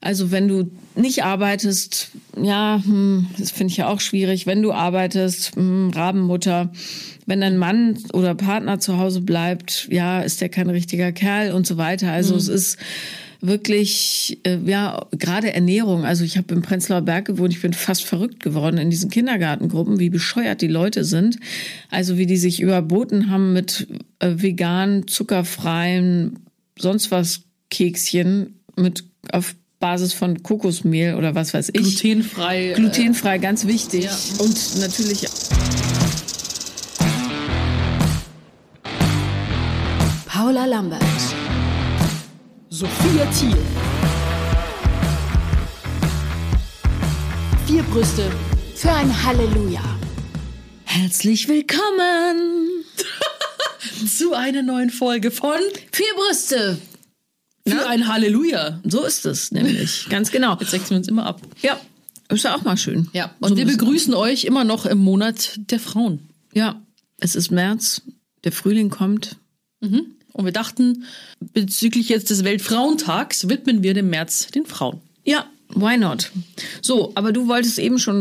Also wenn du nicht arbeitest, ja, das finde ich ja auch schwierig. Wenn du arbeitest, Rabenmutter. Wenn dein Mann oder Partner zu Hause bleibt, ja, ist der kein richtiger Kerl und so weiter. Also es ist wirklich, gerade Ernährung. Also ich habe im Prenzlauer Berg gewohnt, ich bin fast verrückt geworden in diesen Kindergartengruppen, wie bescheuert die Leute sind. Also wie die sich überboten haben mit veganen, zuckerfreien, sonst was Kekschen auf Basis von Kokosmehl oder was weiß ich. Glutenfrei. Glutenfrei, ganz wichtig. Ja. Und natürlich... Paula Lambert. Sophia Thiel. 4 Brüste für ein Halleluja. Herzlich willkommen zu einer neuen Folge von 4 Brüste für ein Halleluja. So ist es nämlich, ganz genau. Jetzt wechseln wir uns immer ab. Ja, ist ja auch mal schön. Ja, und wir begrüßen euch immer noch im Monat der Frauen. Ja, es ist März, der Frühling kommt. Mhm. Und wir dachten, bezüglich jetzt des Weltfrauentags widmen wir dem März den Frauen. Ja, why not? So, aber du wolltest eben schon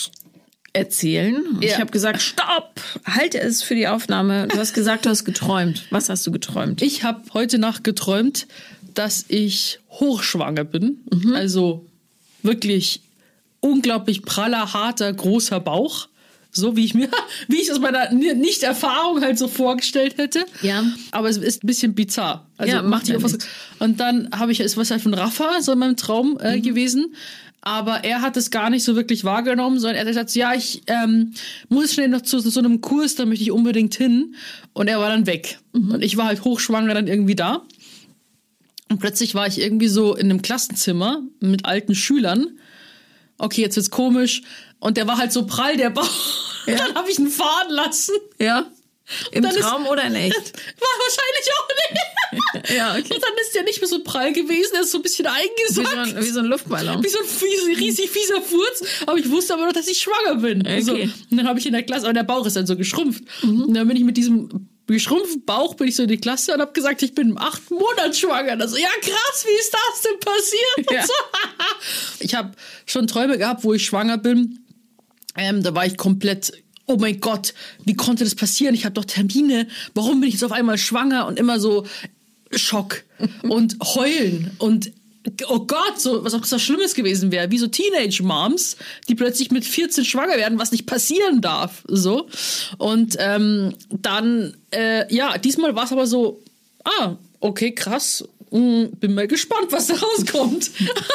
erzählen. Ja. Ich habe gesagt, stopp, halte es für die Aufnahme. Du hast gesagt, du hast geträumt. Was hast du geträumt? Ich habe heute Nacht geträumt, dass ich hochschwanger bin. Mhm. Also wirklich unglaublich praller, harter, großer Bauch. So wie ich aus meiner Nicht-Erfahrung halt so vorgestellt hätte. Ja. Aber es ist ein bisschen bizarr. Also ja, macht was. Und dann ist was halt von Rafa so in meinem Traum gewesen. Aber er hat es gar nicht so wirklich wahrgenommen, sondern er hat gesagt, ja, ich muss schnell noch zu so einem Kurs, da möchte ich unbedingt hin. Und er war dann weg. Mhm. Und ich war halt hochschwanger dann irgendwie da. Und plötzlich war ich irgendwie so in einem Klassenzimmer mit alten Schülern. Okay, jetzt wird's komisch. Und der war halt so prall, der Bauch. Ja. Dann habe ich ihn fahren lassen. Ja. Im Traum oder in echt? War wahrscheinlich auch nicht. Ja, okay. Und dann ist der nicht mehr so prall gewesen, er ist so ein bisschen eingesackt. Wie so ein Luftballon. Wie so ein riesig fieser Furz. Aber ich wusste aber noch, dass ich schwanger bin. Okay. So. Und dann habe ich in der Klasse, aber der Bauch ist dann so geschrumpft. Mhm. Und dann bin ich mit diesem geschrumpften Bauch so in die Klasse und habe gesagt, ich bin 8 Monate schwanger. Also, ja krass, wie ist das denn passiert? Ja. So. Ich habe schon Träume gehabt, wo ich schwanger bin. Da war ich komplett, oh mein Gott, wie konnte das passieren? Ich habe doch Termine. Warum bin ich jetzt auf einmal schwanger? Und immer so Schock und Heulen und oh Gott, so was auch so Schlimmes gewesen wäre, wie so Teenage-Moms, die plötzlich mit 14 schwanger werden, was nicht passieren darf, so. Und dann, diesmal war es aber so, okay, krass, bin mal gespannt, was da rauskommt.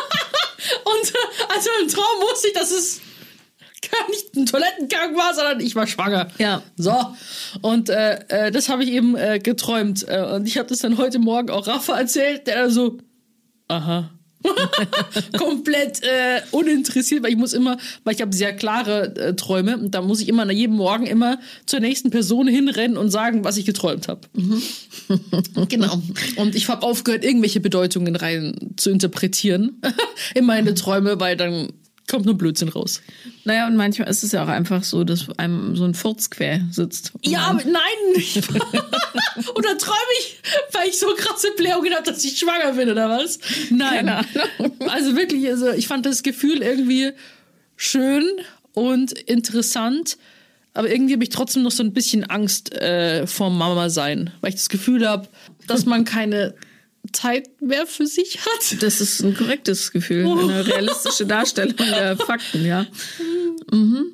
Und also im Traum wusste ich, dass es gar nicht ein Toilettengang war, sondern ich war schwanger. Ja. So. Und das habe ich eben geträumt. Und ich habe das dann heute Morgen auch Rafa erzählt, der dann so, aha. Komplett uninteressiert, weil ich habe sehr klare Träume und da muss ich immer nach jedem Morgen immer zur nächsten Person hinrennen und sagen, was ich geträumt habe. Mhm. Genau. Und ich habe aufgehört, irgendwelche Bedeutungen rein zu interpretieren in meine Träume, weil dann kommt nur Blödsinn raus. Naja, und manchmal ist es ja auch einfach so, dass einem so ein Furz quer sitzt. Ja, aber nein! Oder träume ich, weil ich so krasse Blähungen habe, dass ich schwanger bin, oder was? Nein. Keine Ahnung. Also wirklich, ich fand das Gefühl irgendwie schön und interessant, aber irgendwie habe ich trotzdem noch so ein bisschen Angst vor Mama sein, weil ich das Gefühl habe, dass man keine Zeit mehr für sich hat. Das ist ein korrektes Gefühl, eine realistische Darstellung der Fakten, ja. Mhm.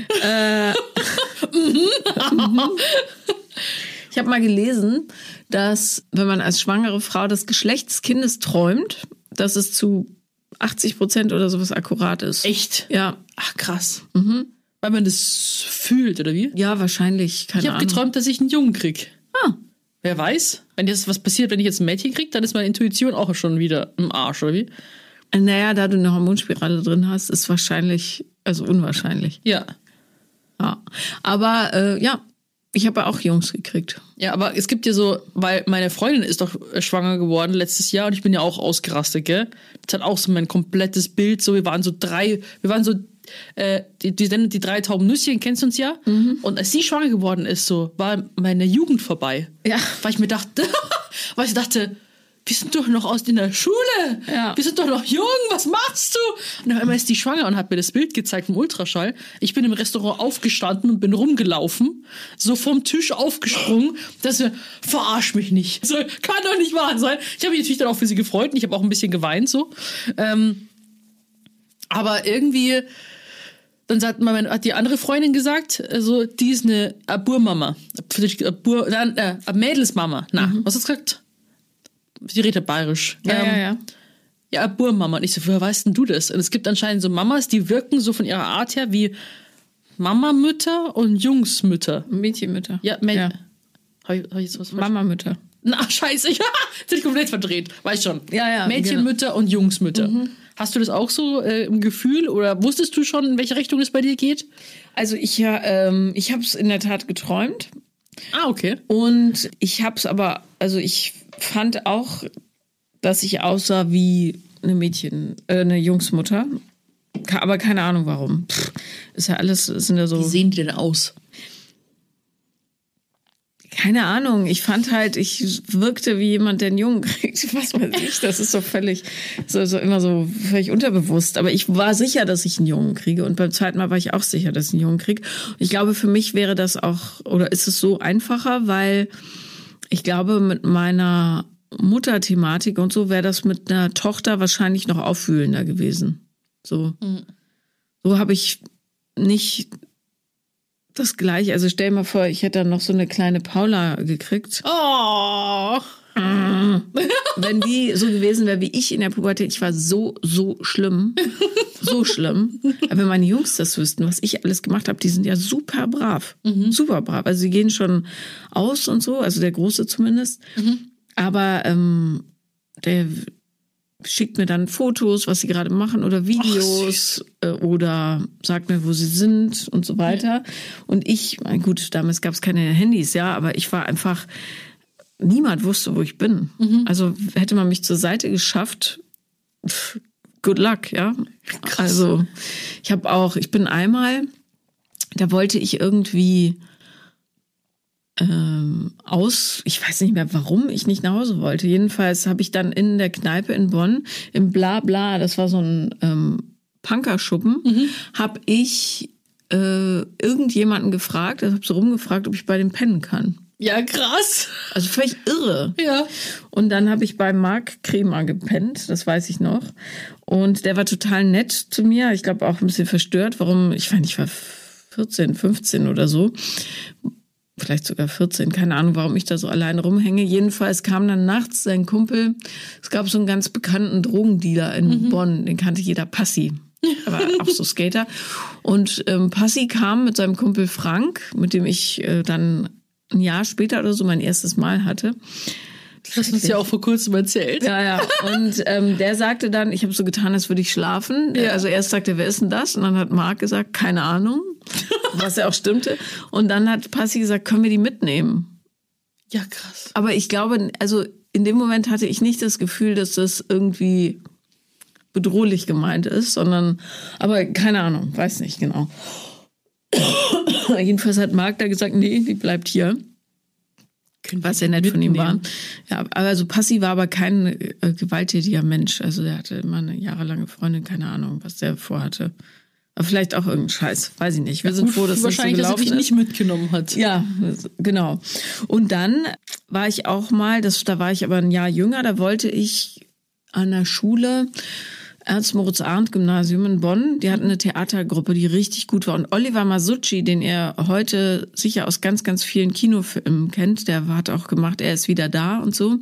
Ich habe mal gelesen, dass wenn man als schwangere Frau das Geschlecht des Kindes träumt, dass es zu 80% oder sowas akkurat ist. Echt? Ja. Ach, krass. Mhm. Weil man das fühlt, oder wie? Ja, wahrscheinlich. Keine Ich habe geträumt, dass ich einen Jungen krieg. Ah. Wer weiß, wenn jetzt was passiert, wenn ich jetzt ein Mädchen kriege, dann ist meine Intuition auch schon wieder im Arsch, oder wie? Naja, da du eine Hormonspirale drin hast, ist wahrscheinlich, also unwahrscheinlich. Ja. Ja. Aber ich habe auch Jungs gekriegt. Ja, aber es gibt ja so, weil meine Freundin ist doch schwanger geworden letztes Jahr und ich bin ja auch ausgerastet, gell? Das hat auch so mein komplettes Bild, so die 3 tauben Nüsschen, kennst du uns ja? Mhm. Und als sie schwanger geworden ist, so war meine Jugend vorbei. Ja. Weil ich dachte, wir sind doch noch aus in der Schule. Ja. Wir sind doch noch jung. Was machst du? Und auf einmal ist die schwanger und hat mir das Bild gezeigt vom Ultraschall. Ich bin im Restaurant aufgestanden und bin rumgelaufen, so vom Tisch aufgesprungen, dass wir, verarsch mich nicht. So, kann doch nicht wahr sein. Ich habe mich natürlich dann auch für sie gefreut und ich habe auch ein bisschen geweint so. Aber irgendwie, dann hat die andere Freundin gesagt, also die ist eine Burmama, Mädelsmama. Was hast du gesagt? Die redet bayerisch. Ja, Burmama. Und ich so, woher weißt denn du das? Und es gibt anscheinend so Mamas, die wirken so von ihrer Art her wie Mamamütter und Jungsmütter. Mädchenmütter. Ja, Hab ich jetzt was falsch? Mamamütter. Na, scheiße, ich bin komplett verdreht. Weiß schon. Ja, Mädchenmütter genau. und Jungsmütter. Hast du das auch so im Gefühl oder wusstest du schon, in welche Richtung es bei dir geht? Also ich habe es in der Tat geträumt. Ah, okay. Und ich habe es aber, also ich fand auch, dass ich aussah wie eine Jungsmutter. Aber keine Ahnung warum. Ist ja alles, sind ja so. Wie sehen die denn aus? Keine Ahnung, ich fand halt, ich wirkte wie jemand, der einen Jungen kriegt. Was weiß ich, das ist so völlig, so immer so völlig unterbewusst. Aber ich war sicher, dass ich einen Jungen kriege. Und beim zweiten Mal war ich auch sicher, dass ich einen Jungen kriege. Und ich glaube, für mich wäre das auch, oder ist es so einfacher, weil ich glaube, mit meiner Mutterthematik und so wäre das mit einer Tochter wahrscheinlich noch auffühlender gewesen. So habe ich nicht das Gleiche. Also stell dir mal vor, ich hätte dann noch so eine kleine Paula gekriegt. Oh. Wenn die so gewesen wäre wie ich in der Pubertät, ich war so schlimm. So schlimm. Aber wenn meine Jungs das wüssten, was ich alles gemacht habe, die sind ja super brav. Super brav. Also sie gehen schon aus und so, also der Große zumindest. Aber der schickt mir dann Fotos, was sie gerade machen oder Videos oder sagt mir, wo sie sind und so weiter. Und ich, gut, damals gab es keine Handys, ja, aber ich war einfach, niemand wusste, wo ich bin. Also hätte man mich zur Seite geschafft, good luck, ja. Krass. Also ich bin einmal, da wollte ich irgendwie ich weiß nicht mehr, warum ich nicht nach Hause wollte. Jedenfalls habe ich dann in der Kneipe in Bonn, im Blabla, das war so ein Punkerschuppen, habe ich irgendjemanden gefragt, also habe so rumgefragt, ob ich bei dem pennen kann. Ja, krass. Also völlig irre. Ja. Und dann habe ich bei Marc Kremer gepennt, das weiß ich noch. Und der war total nett zu mir. Ich glaube auch ein bisschen verstört, warum, ich war 14, 15 oder so. Vielleicht sogar 14, keine Ahnung, warum ich da so alleine rumhänge. Jedenfalls kam dann nachts sein Kumpel. Es gab so einen ganz bekannten Drogendealer in Bonn, den kannte jeder, Passi. Aber auch so Skater. Und Passi kam mit seinem Kumpel Frank, mit dem ich dann ein Jahr später oder so mein erstes Mal hatte. Das hast du uns ja auch vor kurzem erzählt. Ja. Und der sagte dann, ich habe so getan, als würde ich schlafen. Ja. Also erst sagte er, wer ist denn das? Und dann hat Marc gesagt, keine Ahnung. Was ja auch stimmte. Und dann hat Passi gesagt, können wir die mitnehmen? Ja, krass. Aber ich glaube, also in dem Moment hatte ich nicht das Gefühl, dass das irgendwie bedrohlich gemeint ist, sondern, aber keine Ahnung, weiß nicht genau. Jedenfalls hat Marc da gesagt, nee, die bleibt hier. Was sehr nett von ihm war. Ja, also Passi war aber kein gewalttätiger Mensch. Also der hatte immer eine jahrelange Freundin, keine Ahnung, was der vorhatte. Aber vielleicht auch irgendein Scheiß, weiß ich nicht. Wir sind froh, dass wahrscheinlich, das so gelaufen dass er dich nicht mitgenommen hat. Ja, genau. Und dann war ich auch mal, da war ich aber ein Jahr jünger, da wollte ich an der Schule, Ernst-Moritz-Arndt-Gymnasium in Bonn, die hatten eine Theatergruppe, die richtig gut war. Und Oliver Masucci, den ihr heute sicher aus ganz, ganz vielen Kinofilmen kennt, der hat auch gemacht, er ist wieder da und so.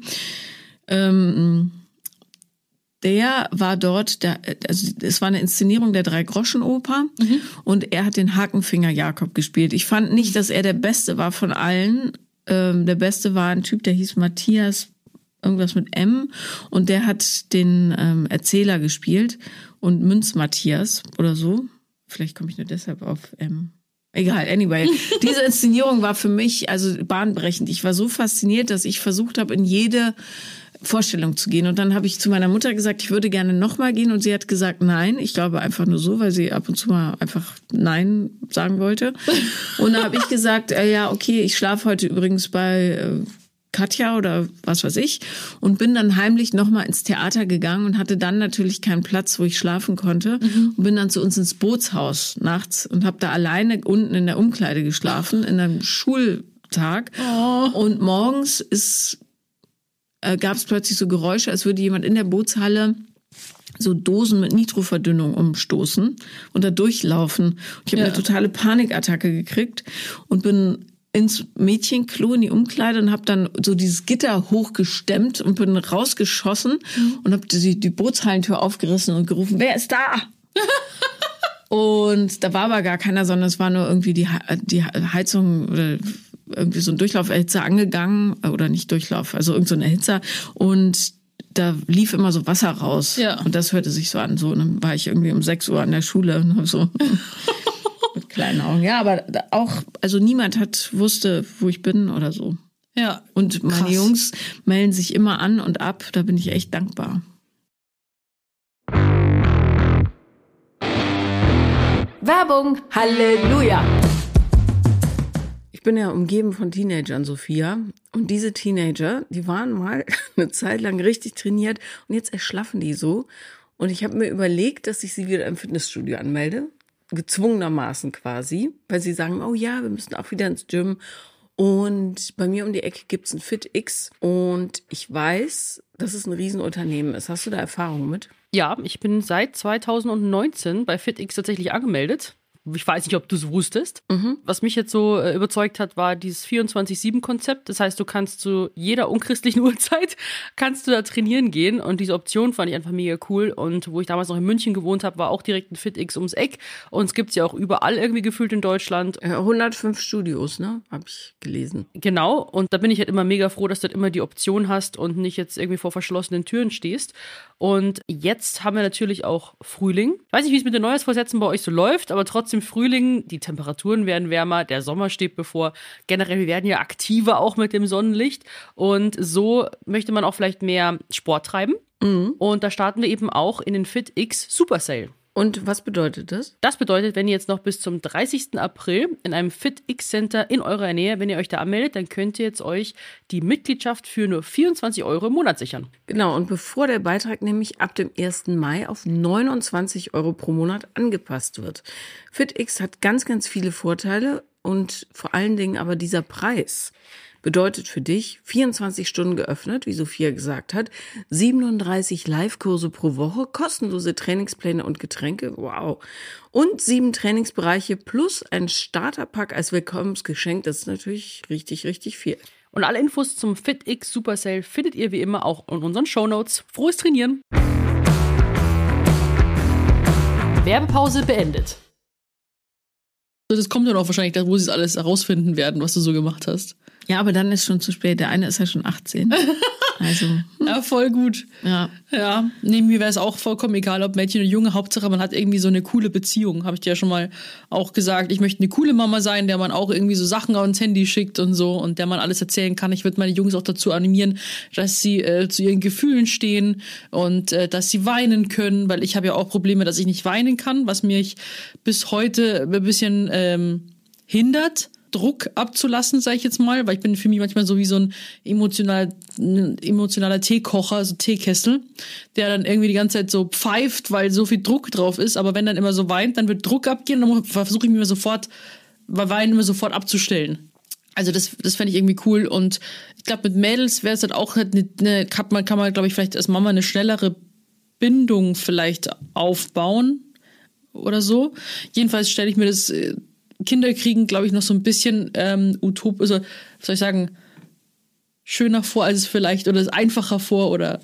Der war dort, also es war eine Inszenierung der Drei-Groschen-Oper und er hat den Hakenfinger Jakob gespielt. Ich fand nicht, dass er der Beste war von allen. Der Beste war ein Typ, der hieß Matthias, irgendwas mit M, und der hat den Erzähler gespielt und Münz Matthias oder so. Vielleicht komme ich nur deshalb auf M. Egal, anyway. Diese Inszenierung war für mich also bahnbrechend. Ich war so fasziniert, dass ich versucht habe, in jede Vorstellung zu gehen. Und dann habe ich zu meiner Mutter gesagt, ich würde gerne nochmal gehen. Und sie hat gesagt, nein. Ich glaube einfach nur so, weil sie ab und zu mal einfach Nein sagen wollte. Und da habe ich gesagt, ja, okay, ich schlafe heute übrigens bei Katja oder was weiß ich und bin dann heimlich nochmal ins Theater gegangen und hatte dann natürlich keinen Platz, wo ich schlafen konnte und bin dann zu uns ins Bootshaus nachts und habe da alleine unten in der Umkleide geschlafen, in einem Schultag und morgens gab es plötzlich so Geräusche, als würde jemand in der Bootshalle so Dosen mit Nitroverdünnung umstoßen und da durchlaufen. Ich habe eine totale Panikattacke gekriegt und bin ins Mädchenklo, in die Umkleide und habe dann so dieses Gitter hochgestemmt und bin rausgeschossen und habe die Bootshallentür aufgerissen und gerufen, wer ist da? Und da war aber gar keiner, sondern es war nur irgendwie die Heizung oder irgendwie so ein Durchlauferhitzer angegangen oder nicht Durchlauf, also irgend so ein Erhitzer und da lief immer so Wasser raus und das hörte sich so an. So, und dann war ich irgendwie um 6 Uhr an der Schule und habe so mit kleinen Augen. Ja, aber auch, also niemand wusste, wo ich bin oder so. Ja. Und meine Jungs melden sich immer an und ab. Da bin ich echt dankbar. Werbung, Halleluja! Ich bin ja umgeben von Teenagern, Sophia. Und diese Teenager, die waren mal eine Zeit lang richtig trainiert und jetzt erschlaffen die so. Und ich habe mir überlegt, dass ich sie wieder im Fitnessstudio anmelde. Gezwungenermaßen quasi, weil sie sagen, oh ja, wir müssen auch wieder ins Gym. Und bei mir um die Ecke gibt's ein FitX und ich weiß, dass es ein Riesenunternehmen ist. Hast du da Erfahrung mit? Ja, ich bin seit 2019 bei FitX tatsächlich angemeldet. Ich weiß nicht, ob du es wusstest. Was mich jetzt so überzeugt hat, war dieses 24/7-Konzept. Das heißt, du kannst zu jeder unchristlichen Uhrzeit kannst du da trainieren gehen. Und diese Option fand ich einfach mega cool. Und wo ich damals noch in München gewohnt habe, war auch direkt ein FitX ums Eck. Und es gibt's ja auch überall irgendwie gefühlt in Deutschland. 105 Studios, ne? Habe ich gelesen. Genau. Und da bin ich halt immer mega froh, dass du halt immer die Option hast und nicht jetzt irgendwie vor verschlossenen Türen stehst. Und jetzt haben wir natürlich auch Frühling. Ich weiß nicht, wie es mit den Neujahrsvorsätzen bei euch so läuft, aber trotzdem Frühling, die Temperaturen werden wärmer, der Sommer steht bevor. Generell, wir werden ja aktiver auch mit dem Sonnenlicht und so möchte man auch vielleicht mehr Sport treiben. Und da starten wir eben auch in den FitX Super Sale. Und was bedeutet das? Das bedeutet, wenn ihr jetzt noch bis zum 30. April in einem FitX Center in eurer Nähe, wenn ihr euch da anmeldet, dann könnt ihr jetzt euch die Mitgliedschaft für nur 24 € im Monat sichern. Genau, und bevor der Beitrag nämlich ab dem 1. Mai auf 29 € pro Monat angepasst wird. FitX hat ganz, ganz viele Vorteile und vor allen Dingen aber dieser Preis bedeutet für dich 24 Stunden geöffnet, wie Sophia gesagt hat, 37 Live-Kurse pro Woche, kostenlose Trainingspläne und Getränke, wow. Und 7 Trainingsbereiche plus ein Starterpack als Willkommensgeschenk, das ist natürlich richtig, richtig viel. Und alle Infos zum FitX Super Sale findet ihr wie immer auch in unseren Shownotes. Frohes Trainieren! Werbepause beendet. Das kommt dann auch wahrscheinlich, wo sie es alles herausfinden werden, was du so gemacht hast. Ja, aber dann ist schon zu spät. Der eine ist ja schon 18. Also. Ja, voll gut. Ja. Ja. Nee, mir wäre es auch vollkommen egal, ob Mädchen oder Junge. Hauptsache, man hat irgendwie so eine coole Beziehung. Habe ich dir ja schon mal auch gesagt. Ich möchte eine coole Mama sein, der man auch irgendwie so Sachen ans Handy schickt und so und der man alles erzählen kann. Ich würde meine Jungs auch dazu animieren, dass sie zu ihren Gefühlen stehen und dass sie weinen können, weil ich habe ja auch Probleme, dass ich nicht weinen kann, was mich bis heute ein bisschen hindert, Druck abzulassen, sage ich jetzt mal, weil ich bin für mich manchmal so wie so ein emotionaler Teekocher, so Teekessel, der dann irgendwie die ganze Zeit so pfeift, weil so viel Druck drauf ist, aber wenn dann immer so weint, dann wird Druck abgehen und dann versuche ich mir Weinen immer sofort abzustellen. Also das fände ich irgendwie cool und ich glaube, mit Mädels wäre es halt auch kann man, glaube ich, vielleicht als Mama eine schnellere Bindung vielleicht aufbauen oder so. Jedenfalls stelle ich mir das Kinder kriegen, glaube ich, noch so ein bisschen utopisch, also, was soll ich sagen, schöner vor, als es vielleicht, oder einfacher vor, oder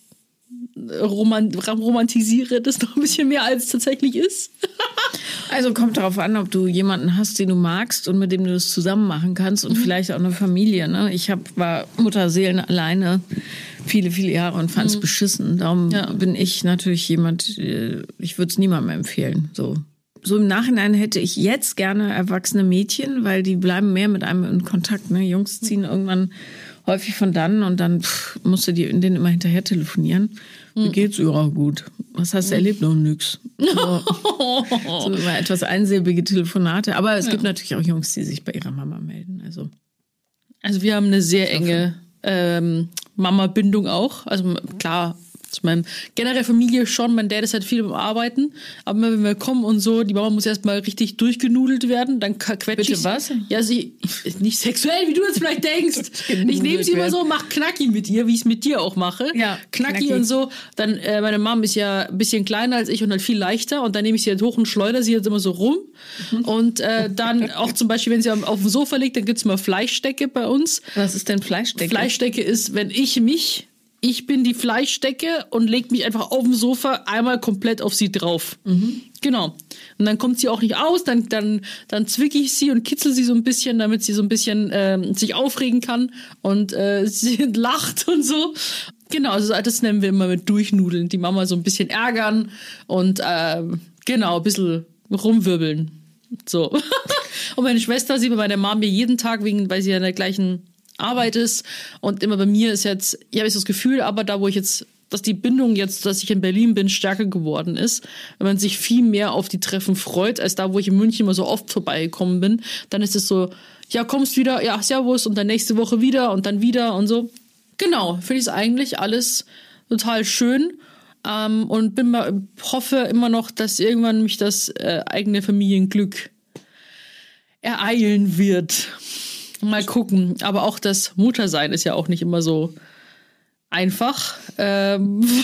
romantisiere das noch ein bisschen mehr, als es tatsächlich ist. Also kommt darauf an, ob du jemanden hast, den du magst und mit dem du das zusammen machen kannst und vielleicht auch eine Familie. Ne? Ich war Mutterseelen alleine viele, viele Jahre und fand es beschissen. Darum bin ich natürlich jemand, ich würde es niemandem empfehlen, so. So im Nachhinein hätte ich jetzt gerne erwachsene Mädchen, weil die bleiben mehr mit einem in Kontakt. Ne? Jungs ziehen irgendwann häufig von dann und dann musst du denen immer hinterher telefonieren. Wie geht's? Ja, gut. Was hast du erlebt? Noch nix. So immer etwas einsilbige Telefonate. Aber es gibt natürlich auch Jungs, die sich bei ihrer Mama melden. Also wir haben eine sehr enge Mama-Bindung auch. Also klar, zu meinem generell Familie schon. Mein Dad ist halt viel beim Arbeiten. Aber wenn wir kommen und so, die Mama muss erstmal richtig durchgenudelt werden. Dann quetsche ich. Bitte was? Ja, sie ist nicht sexuell, wie du jetzt vielleicht denkst. Ich nehme sie immer so, mach Knacki mit ihr, wie ich es mit dir auch mache. Ja, Knacki und so. Dann, meine Mom ist ja ein bisschen kleiner als ich und halt viel leichter. Und dann nehme ich sie halt hoch und schleudere sie jetzt immer so rum. Und dann auch zum Beispiel, wenn sie auf dem Sofa liegt, dann gibt's mal Fleischdecke bei uns. Was ist denn Fleischdecke? Fleischdecke ist, wenn ich bin die Fleischdecke und leg mich einfach auf dem Sofa einmal komplett auf sie drauf. Genau. Und dann kommt sie auch nicht aus, dann zwicke ich sie und kitzel sie so ein bisschen, damit sie so ein bisschen sich aufregen kann und sie lacht und so. Genau, also das nennen wir immer mit Durchnudeln. Die Mama so ein bisschen ärgern und genau, ein bisschen rumwirbeln. So. Und meine Schwester sieht bei meiner Mama jeden Tag, weil sie ja in der gleichen Arbeit ist und immer bei mir ist jetzt, ich habe das Gefühl, aber da wo ich jetzt, dass die Bindung jetzt, dass ich in Berlin bin, stärker geworden ist, wenn man sich viel mehr auf die Treffen freut, als da wo ich in München immer so oft vorbeigekommen bin, dann ist es so, ja, kommst wieder, ja, servus und dann nächste Woche wieder und dann wieder und so. Genau, finde ich es eigentlich alles total schön und hoffe immer noch, dass irgendwann mich das eigene Familienglück ereilen wird. Mal gucken. Aber auch das Muttersein ist ja auch nicht immer so einfach. Weil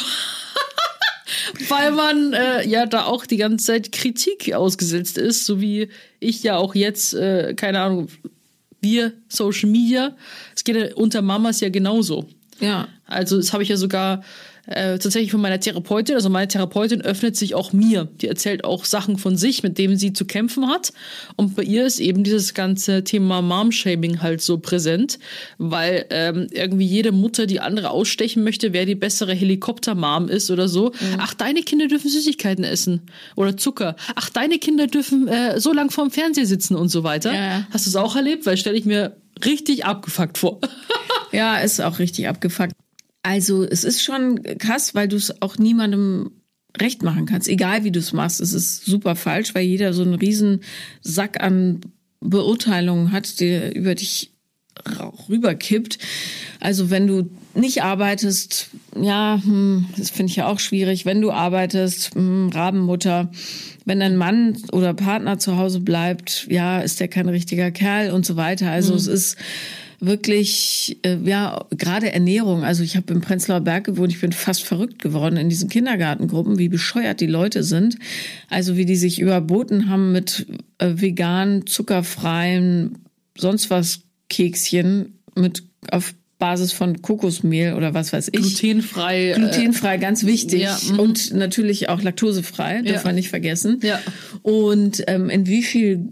man ja da auch die ganze Zeit Kritik ausgesetzt ist, so wie ich ja auch jetzt, keine Ahnung, wir, Social Media, es geht ja unter Mamas ja genauso. Ja. Also das habe ich ja sogar tatsächlich von meiner Therapeutin, also meine Therapeutin öffnet sich auch mir. Die erzählt auch Sachen von sich, mit denen sie zu kämpfen hat. Und bei ihr ist eben dieses ganze Thema Mom-Shaming halt so präsent, weil irgendwie jede Mutter die andere ausstechen möchte, wer die bessere Helikopter-Mom ist oder so. Ach, deine Kinder dürfen Süßigkeiten essen oder Zucker. Ach, deine Kinder dürfen so lang vorm Fernseher sitzen und so weiter. Ja. Hast du es auch erlebt? Weil stelle ich mir richtig abgefuckt vor. Ja, ist auch richtig abgefuckt. Also es ist schon krass, weil du es auch niemandem recht machen kannst. Egal wie du es machst, es ist super falsch, weil jeder so einen riesen Sack an Beurteilungen hat, der über dich rüberkippt. Also wenn du nicht arbeitest, ja, das finde ich ja auch schwierig. Wenn du arbeitest, Rabenmutter, wenn dein Mann oder Partner zu Hause bleibt, ja, ist der kein richtiger Kerl und so weiter. Also es ist wirklich, ja, gerade Ernährung. Also ich habe im Prenzlauer Berg gewohnt, ich bin fast verrückt geworden in diesen Kindergartengruppen, wie bescheuert die Leute sind. Also wie die sich überboten haben mit veganen, zuckerfreien, sonst was Kekschen auf Basis von Kokosmehl oder was weiß ich. Glutenfrei, ganz wichtig. Ja, und natürlich auch laktosefrei, darf man nicht vergessen. Ja. Und in wie viel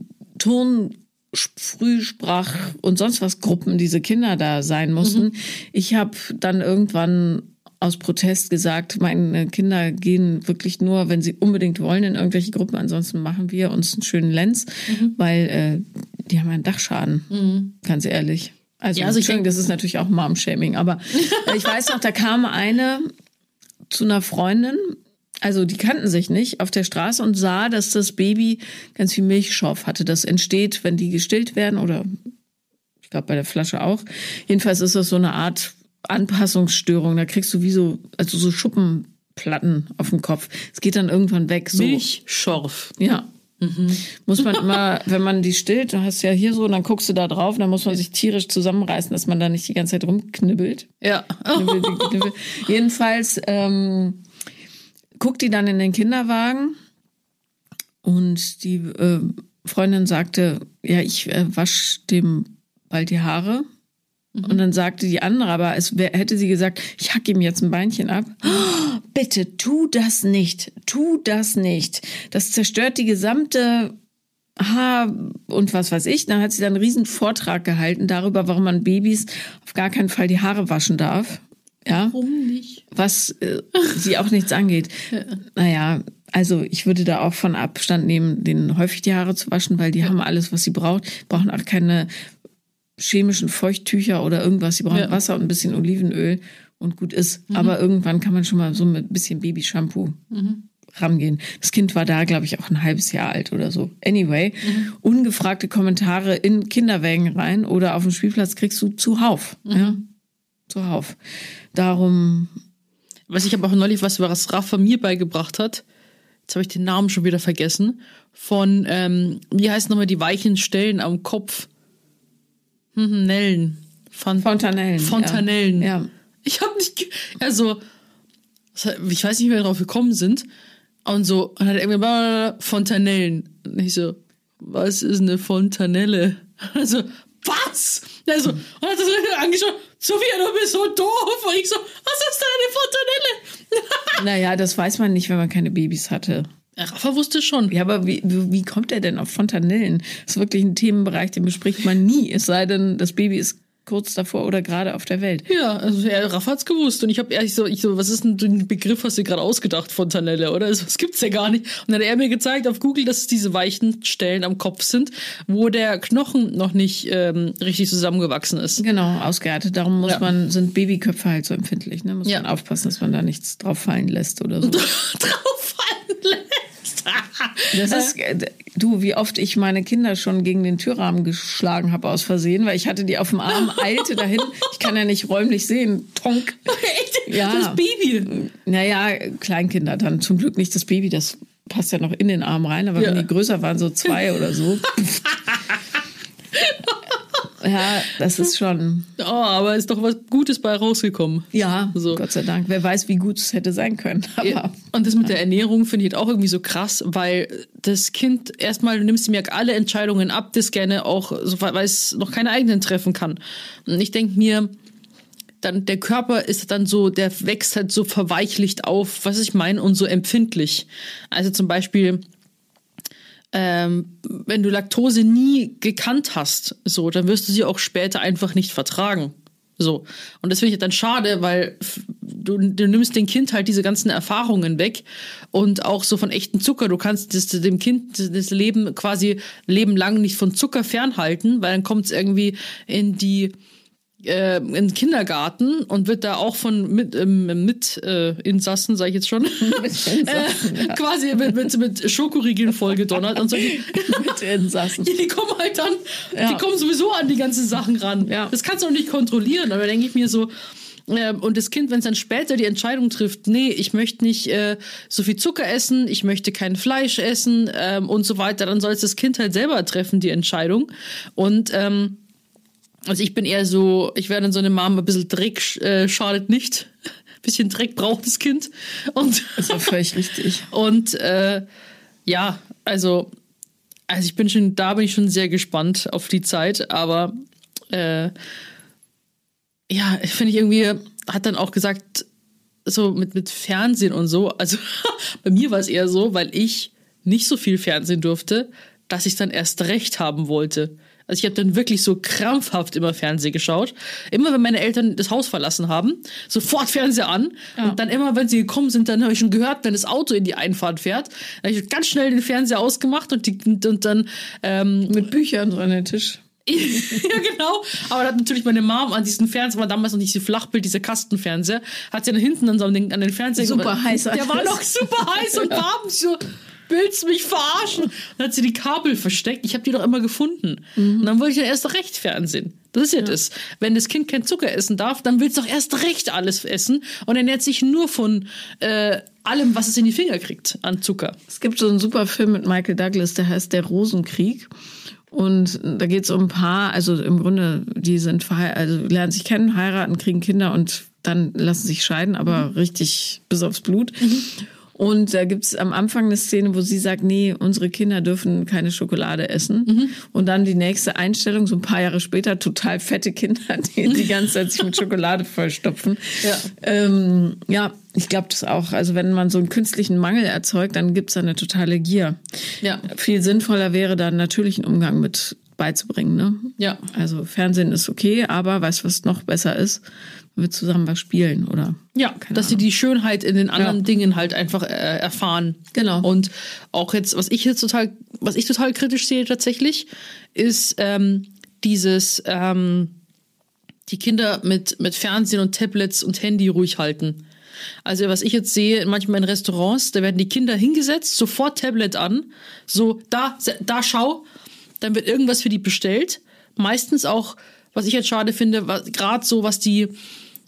Frühsprach und sonst was Gruppen diese Kinder da sein mussten. Ich habe dann irgendwann aus Protest gesagt, meine Kinder gehen wirklich nur, wenn sie unbedingt wollen, in irgendwelche Gruppen. Ansonsten machen wir uns einen schönen Lenz, weil die haben einen Dachschaden, ganz ehrlich. Also, ja, ich denke, das ist natürlich auch Mom-Shaming. Aber ich weiß noch, da kam eine zu einer Freundin, also die kannten sich nicht, auf der Straße und sah, dass das Baby ganz viel Milchschorf hatte. Das entsteht, wenn die gestillt werden oder ich glaube bei der Flasche auch. Jedenfalls ist das so eine Art Anpassungsstörung. Da kriegst du wie so Schuppenplatten auf dem Kopf. Es geht dann irgendwann weg. So. Milchschorf. Ja. Muss man immer, wenn man die stillt, du hast ja hier so, und dann guckst du da drauf, dann muss man sich tierisch zusammenreißen, dass man da nicht die ganze Zeit rumknibbelt. Ja. Knibbel. Jedenfalls guckt die dann in den Kinderwagen und die Freundin sagte, ja, ich wasche dem bald die Haare. Und dann sagte die andere, aber hätte sie gesagt, ich hacke ihm jetzt ein Beinchen ab. Oh, bitte, tu das nicht. Das zerstört die gesamte Haar und was weiß ich. Dann hat sie dann einen riesen Vortrag gehalten darüber, warum man Babys auf gar keinen Fall die Haare waschen darf. Ja? Warum nicht? Was sie auch nichts angeht. Ja. Naja, also ich würde da auch von Abstand nehmen, denen häufig die Haare zu waschen, weil die haben alles, was sie brauchen auch keine chemischen Feuchttücher oder irgendwas. Sie brauchen Wasser und ein bisschen Olivenöl und gut ist. Aber irgendwann kann man schon mal so mit ein bisschen Babyshampoo rangehen. Das Kind war da, glaube ich, auch ein halbes Jahr alt oder so. Anyway, ungefragte Kommentare in Kinderwägen rein oder auf dem Spielplatz kriegst du zuhauf. Ja? zuhauf. Darum. Ich habe auch neulich was Rafa mir beigebracht hat. Jetzt habe ich den Namen schon wieder vergessen. Von, wie heißen nochmal die weichen Stellen am Kopf? Fontanellen. Ja. Ich habe nicht, also, ich weiß nicht, wie wir darauf gekommen sind. Und so, und hat er irgendwie Fontanellen. Und ich so, was ist eine Fontanelle? Also, was? Also, und hat er so angeschaut, Sophia, du bist so doof. Und ich so, was ist denn eine Fontanelle? Naja, das weiß man nicht, wenn man keine Babys hatte. Rafa wusste schon. Ja, aber wie kommt er denn auf Fontanellen? Das ist wirklich ein Themenbereich, den bespricht man nie, es sei denn, das Baby ist kurz davor oder gerade auf der Welt. Ja, also Rafa hat's gewusst. Und ich habe ehrlich so, was ist denn ein Begriff, hast du gerade ausgedacht, Fontanelle, oder? Also, das gibt's ja gar nicht. Und dann hat er mir gezeigt auf Google, dass es diese weichen Stellen am Kopf sind, wo der Knochen noch nicht richtig zusammengewachsen ist. Genau, ausgehärtet. Darum sind Babyköpfe halt so empfindlich. Ne? Muss man aufpassen, dass man da nichts drauf fallen lässt oder so. Drauf fallen lässt. Das ist, wie oft ich meine Kinder schon gegen den Türrahmen geschlagen habe aus Versehen, weil ich hatte die auf dem Arm, eilte dahin. Ich kann ja nicht räumlich sehen. Tonk. Echt? Ja. Das Baby? Naja, Kleinkinder dann. Zum Glück nicht das Baby, das passt ja noch in den Arm rein, aber wenn die größer waren, so 2 oder so. Ja, das ist schon. Oh, aber ist doch was Gutes bei rausgekommen. Ja, so. Gott sei Dank. Wer weiß, wie gut es hätte sein können. Aber, ja. Und das mit der Ernährung finde ich auch irgendwie so krass, weil das Kind erstmal, du nimmst ihm ja alle Entscheidungen ab, das gerne auch, weil es noch keine eigenen treffen kann. Und ich denke mir, dann der Körper ist dann so, der wächst halt so verweichlicht auf, was ich meine, und so empfindlich. Also zum Beispiel, wenn du Laktose nie gekannt hast, so, dann wirst du sie auch später einfach nicht vertragen. So. Und das finde ich dann schade, weil du nimmst dem Kind halt diese ganzen Erfahrungen weg und auch so von echten Zucker. Du kannst dem Kind das Leben quasi lebenlang nicht von Zucker fernhalten, weil dann kommt es irgendwie in den Kindergarten und wird da auch von Insassen, sage ich jetzt schon, quasi mit Schokoriegeln vollgedonnert und so. Mit Insassen. Die kommen halt dann, die kommen sowieso an die ganzen Sachen ran. Ja. Das kannst du auch nicht kontrollieren. Aber da denke ich mir so, und das Kind, wenn es dann später die Entscheidung trifft, nee, ich möchte nicht so viel Zucker essen, ich möchte kein Fleisch essen und so weiter, dann soll es das Kind halt selber treffen, die Entscheidung. Und also ich bin eher so, ich wäre dann so eine Mama, ein bisschen Dreck schadet nicht. Ein bisschen Dreck braucht das Kind. Und das ist auch völlig richtig. Und ja, also ich bin schon sehr gespannt auf die Zeit, aber ja, finde ich irgendwie, hat dann auch gesagt, so mit Fernsehen und so, also bei mir war es eher so, weil ich nicht so viel Fernsehen durfte, dass ich dann erst recht haben wollte. Also ich habe dann wirklich so krampfhaft immer Fernsehen geschaut. Immer wenn meine Eltern das Haus verlassen haben, sofort Fernseher an. Ja. Und dann immer, wenn sie gekommen sind, dann habe ich schon gehört, wenn das Auto in die Einfahrt fährt. Dann habe ich ganz schnell den Fernseher ausgemacht und dann mit Büchern so an den Tisch. Ja, genau. Aber da hat natürlich meine Mom an diesen Fernseher, war damals noch nicht so Flachbild, dieser Kastenfernseher, hat sie dann hinten an den Fernseher super heiß. Der war noch super heiß und warm. So, willst du mich verarschen? Dann hat sie die Kabel versteckt. Ich habe die doch immer gefunden. Und dann wollte ich ja erst recht Fernsehen. Das ist ja das. Wenn das Kind kein Zucker essen darf, dann willst du doch erst recht alles essen und ernährt sich nur von allem, was es in die Finger kriegt an Zucker. Es gibt so einen super Film mit Michael Douglas, der heißt Der Rosenkrieg. Und da geht es um ein Paar, also im Grunde, die sind lernen sich kennen, heiraten, kriegen Kinder und dann lassen sich scheiden, aber richtig bis aufs Blut. Und da gibt's am Anfang eine Szene, wo sie sagt, nee, unsere Kinder dürfen keine Schokolade essen. Und dann die nächste Einstellung, so ein paar Jahre später, total fette Kinder, die die ganze Zeit sich mit Schokolade vollstopfen. Ja, ja, ich glaube das auch. Also wenn man so einen künstlichen Mangel erzeugt, dann gibt's da eine totale Gier. Ja. Viel sinnvoller wäre da natürlich einen Umgang mit beizubringen. Ne? Ja. Also Fernsehen ist okay, aber weißt du, was noch besser ist? Wir zusammen was spielen, oder? Ja, dass sie die Schönheit in den anderen Dingen halt einfach erfahren. Genau. Und auch jetzt, was ich total kritisch sehe tatsächlich, ist dieses die Kinder mit Fernsehen und Tablets und Handy ruhig halten. Also was ich jetzt sehe, manchmal in Restaurants, da werden die Kinder hingesetzt, sofort Tablet an, so da schau, dann wird irgendwas für die bestellt. Meistens auch, was ich jetzt schade finde, gerade so, was die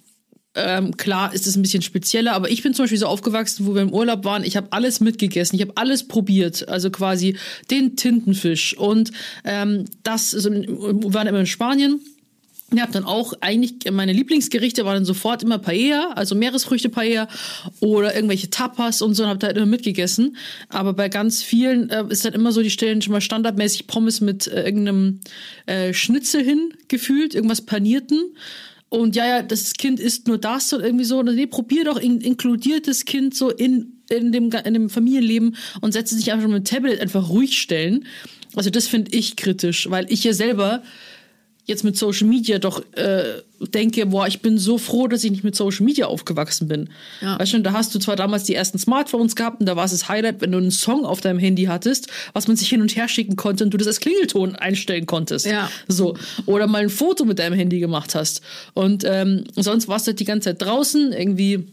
klar ist es ein bisschen spezieller, aber ich bin zum Beispiel so aufgewachsen, wo wir im Urlaub waren, ich habe alles mitgegessen, ich habe alles probiert, also quasi den Tintenfisch und wir waren immer in Spanien. Ich habe dann auch eigentlich, meine Lieblingsgerichte waren dann sofort immer Paella, also Meeresfrüchte Paella oder irgendwelche Tapas und so, und habe da halt immer mitgegessen. Aber bei ganz vielen ist dann immer so, die stellen schon mal standardmäßig Pommes mit irgendeinem Schnitzel hin, gefühlt, irgendwas Panierten. Und ja, das Kind isst nur das und irgendwie so. Nee, probier doch, inkludiert das Kind so in dem Familienleben und setze sich einfach mit dem Tablet einfach ruhig stellen. Also das finde ich kritisch, weil ich ja selber jetzt mit Social Media doch denke, boah, ich bin so froh, dass ich nicht mit Social Media aufgewachsen bin. Ja. Weißt du, da hast du zwar damals die ersten Smartphones gehabt und da war es das Highlight, wenn du einen Song auf deinem Handy hattest, was man sich hin und her schicken konnte und du das als Klingelton einstellen konntest. Ja. So. Oder mal ein Foto mit deinem Handy gemacht hast. Und sonst warst du halt die ganze Zeit draußen, irgendwie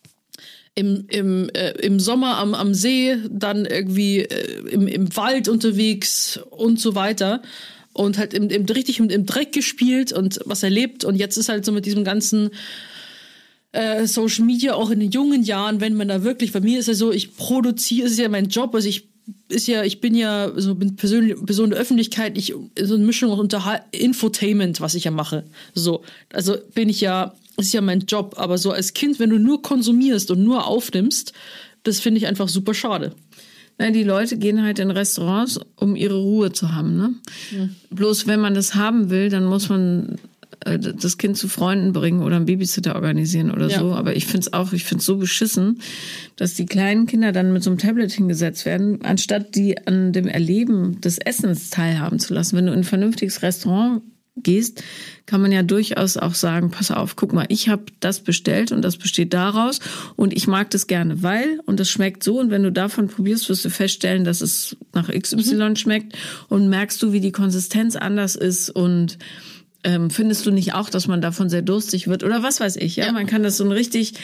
im Sommer am See, dann irgendwie im Wald unterwegs und so weiter. Und halt richtig im Dreck gespielt und was erlebt. Und jetzt ist halt so mit diesem ganzen Social Media auch in den jungen Jahren, wenn man da wirklich, bei mir ist ja so, ich produziere, es ist ja mein Job, also ich bin ja so Person der Öffentlichkeit, so eine Mischung aus Infotainment, was ich ja mache. So, also ist ja mein Job, aber so als Kind, wenn du nur konsumierst und nur aufnimmst, das finde ich einfach super schade. Nein, die Leute gehen halt in Restaurants, um ihre Ruhe zu haben, ne? Ja. Bloß wenn man das haben will, dann muss man das Kind zu Freunden bringen oder einen Babysitter organisieren oder so. Aber ich find's so beschissen, dass die kleinen Kinder dann mit so einem Tablet hingesetzt werden, anstatt die an dem Erleben des Essens teilhaben zu lassen. Wenn du in ein vernünftiges Restaurant gehst, kann man ja durchaus auch sagen, pass auf, guck mal, ich habe das bestellt und das besteht daraus und ich mag das gerne, weil, und das schmeckt so, und wenn du davon probierst, wirst du feststellen, dass es nach XY schmeckt und merkst du, wie die Konsistenz anders ist und findest du nicht auch, dass man davon sehr durstig wird oder was weiß ich, ja? Man kann das so ein richtig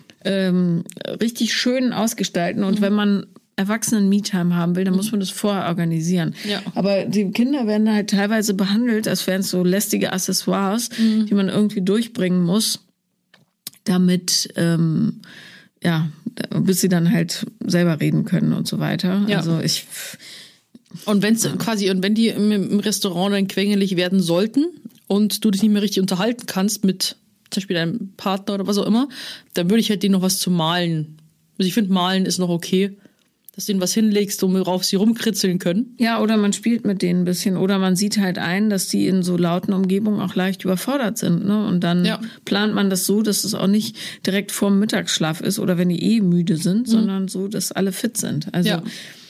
schön ausgestalten und wenn man Erwachsenen-Me-Time haben will, dann muss man das vorher organisieren. Ja. Aber die Kinder werden halt teilweise behandelt, als wären es so lästige Accessoires, die man irgendwie durchbringen muss, damit, bis sie dann halt selber reden können und so weiter. Ja. Also und wenn die im Restaurant dann quengelig werden sollten und du dich nicht mehr richtig unterhalten kannst mit zum Beispiel deinem Partner oder was auch immer, dann würde ich halt denen noch was zu malen. Also ich finde, malen ist noch okay. Dass du ihnen was hinlegst, worauf sie rumkritzeln können. Ja, oder man spielt mit denen ein bisschen. Oder man sieht halt ein, dass die in so lauten Umgebungen auch leicht überfordert sind. Ne? Und dann plant man das so, dass es auch nicht direkt vorm Mittagsschlaf ist oder wenn die müde sind, sondern so, dass alle fit sind. Also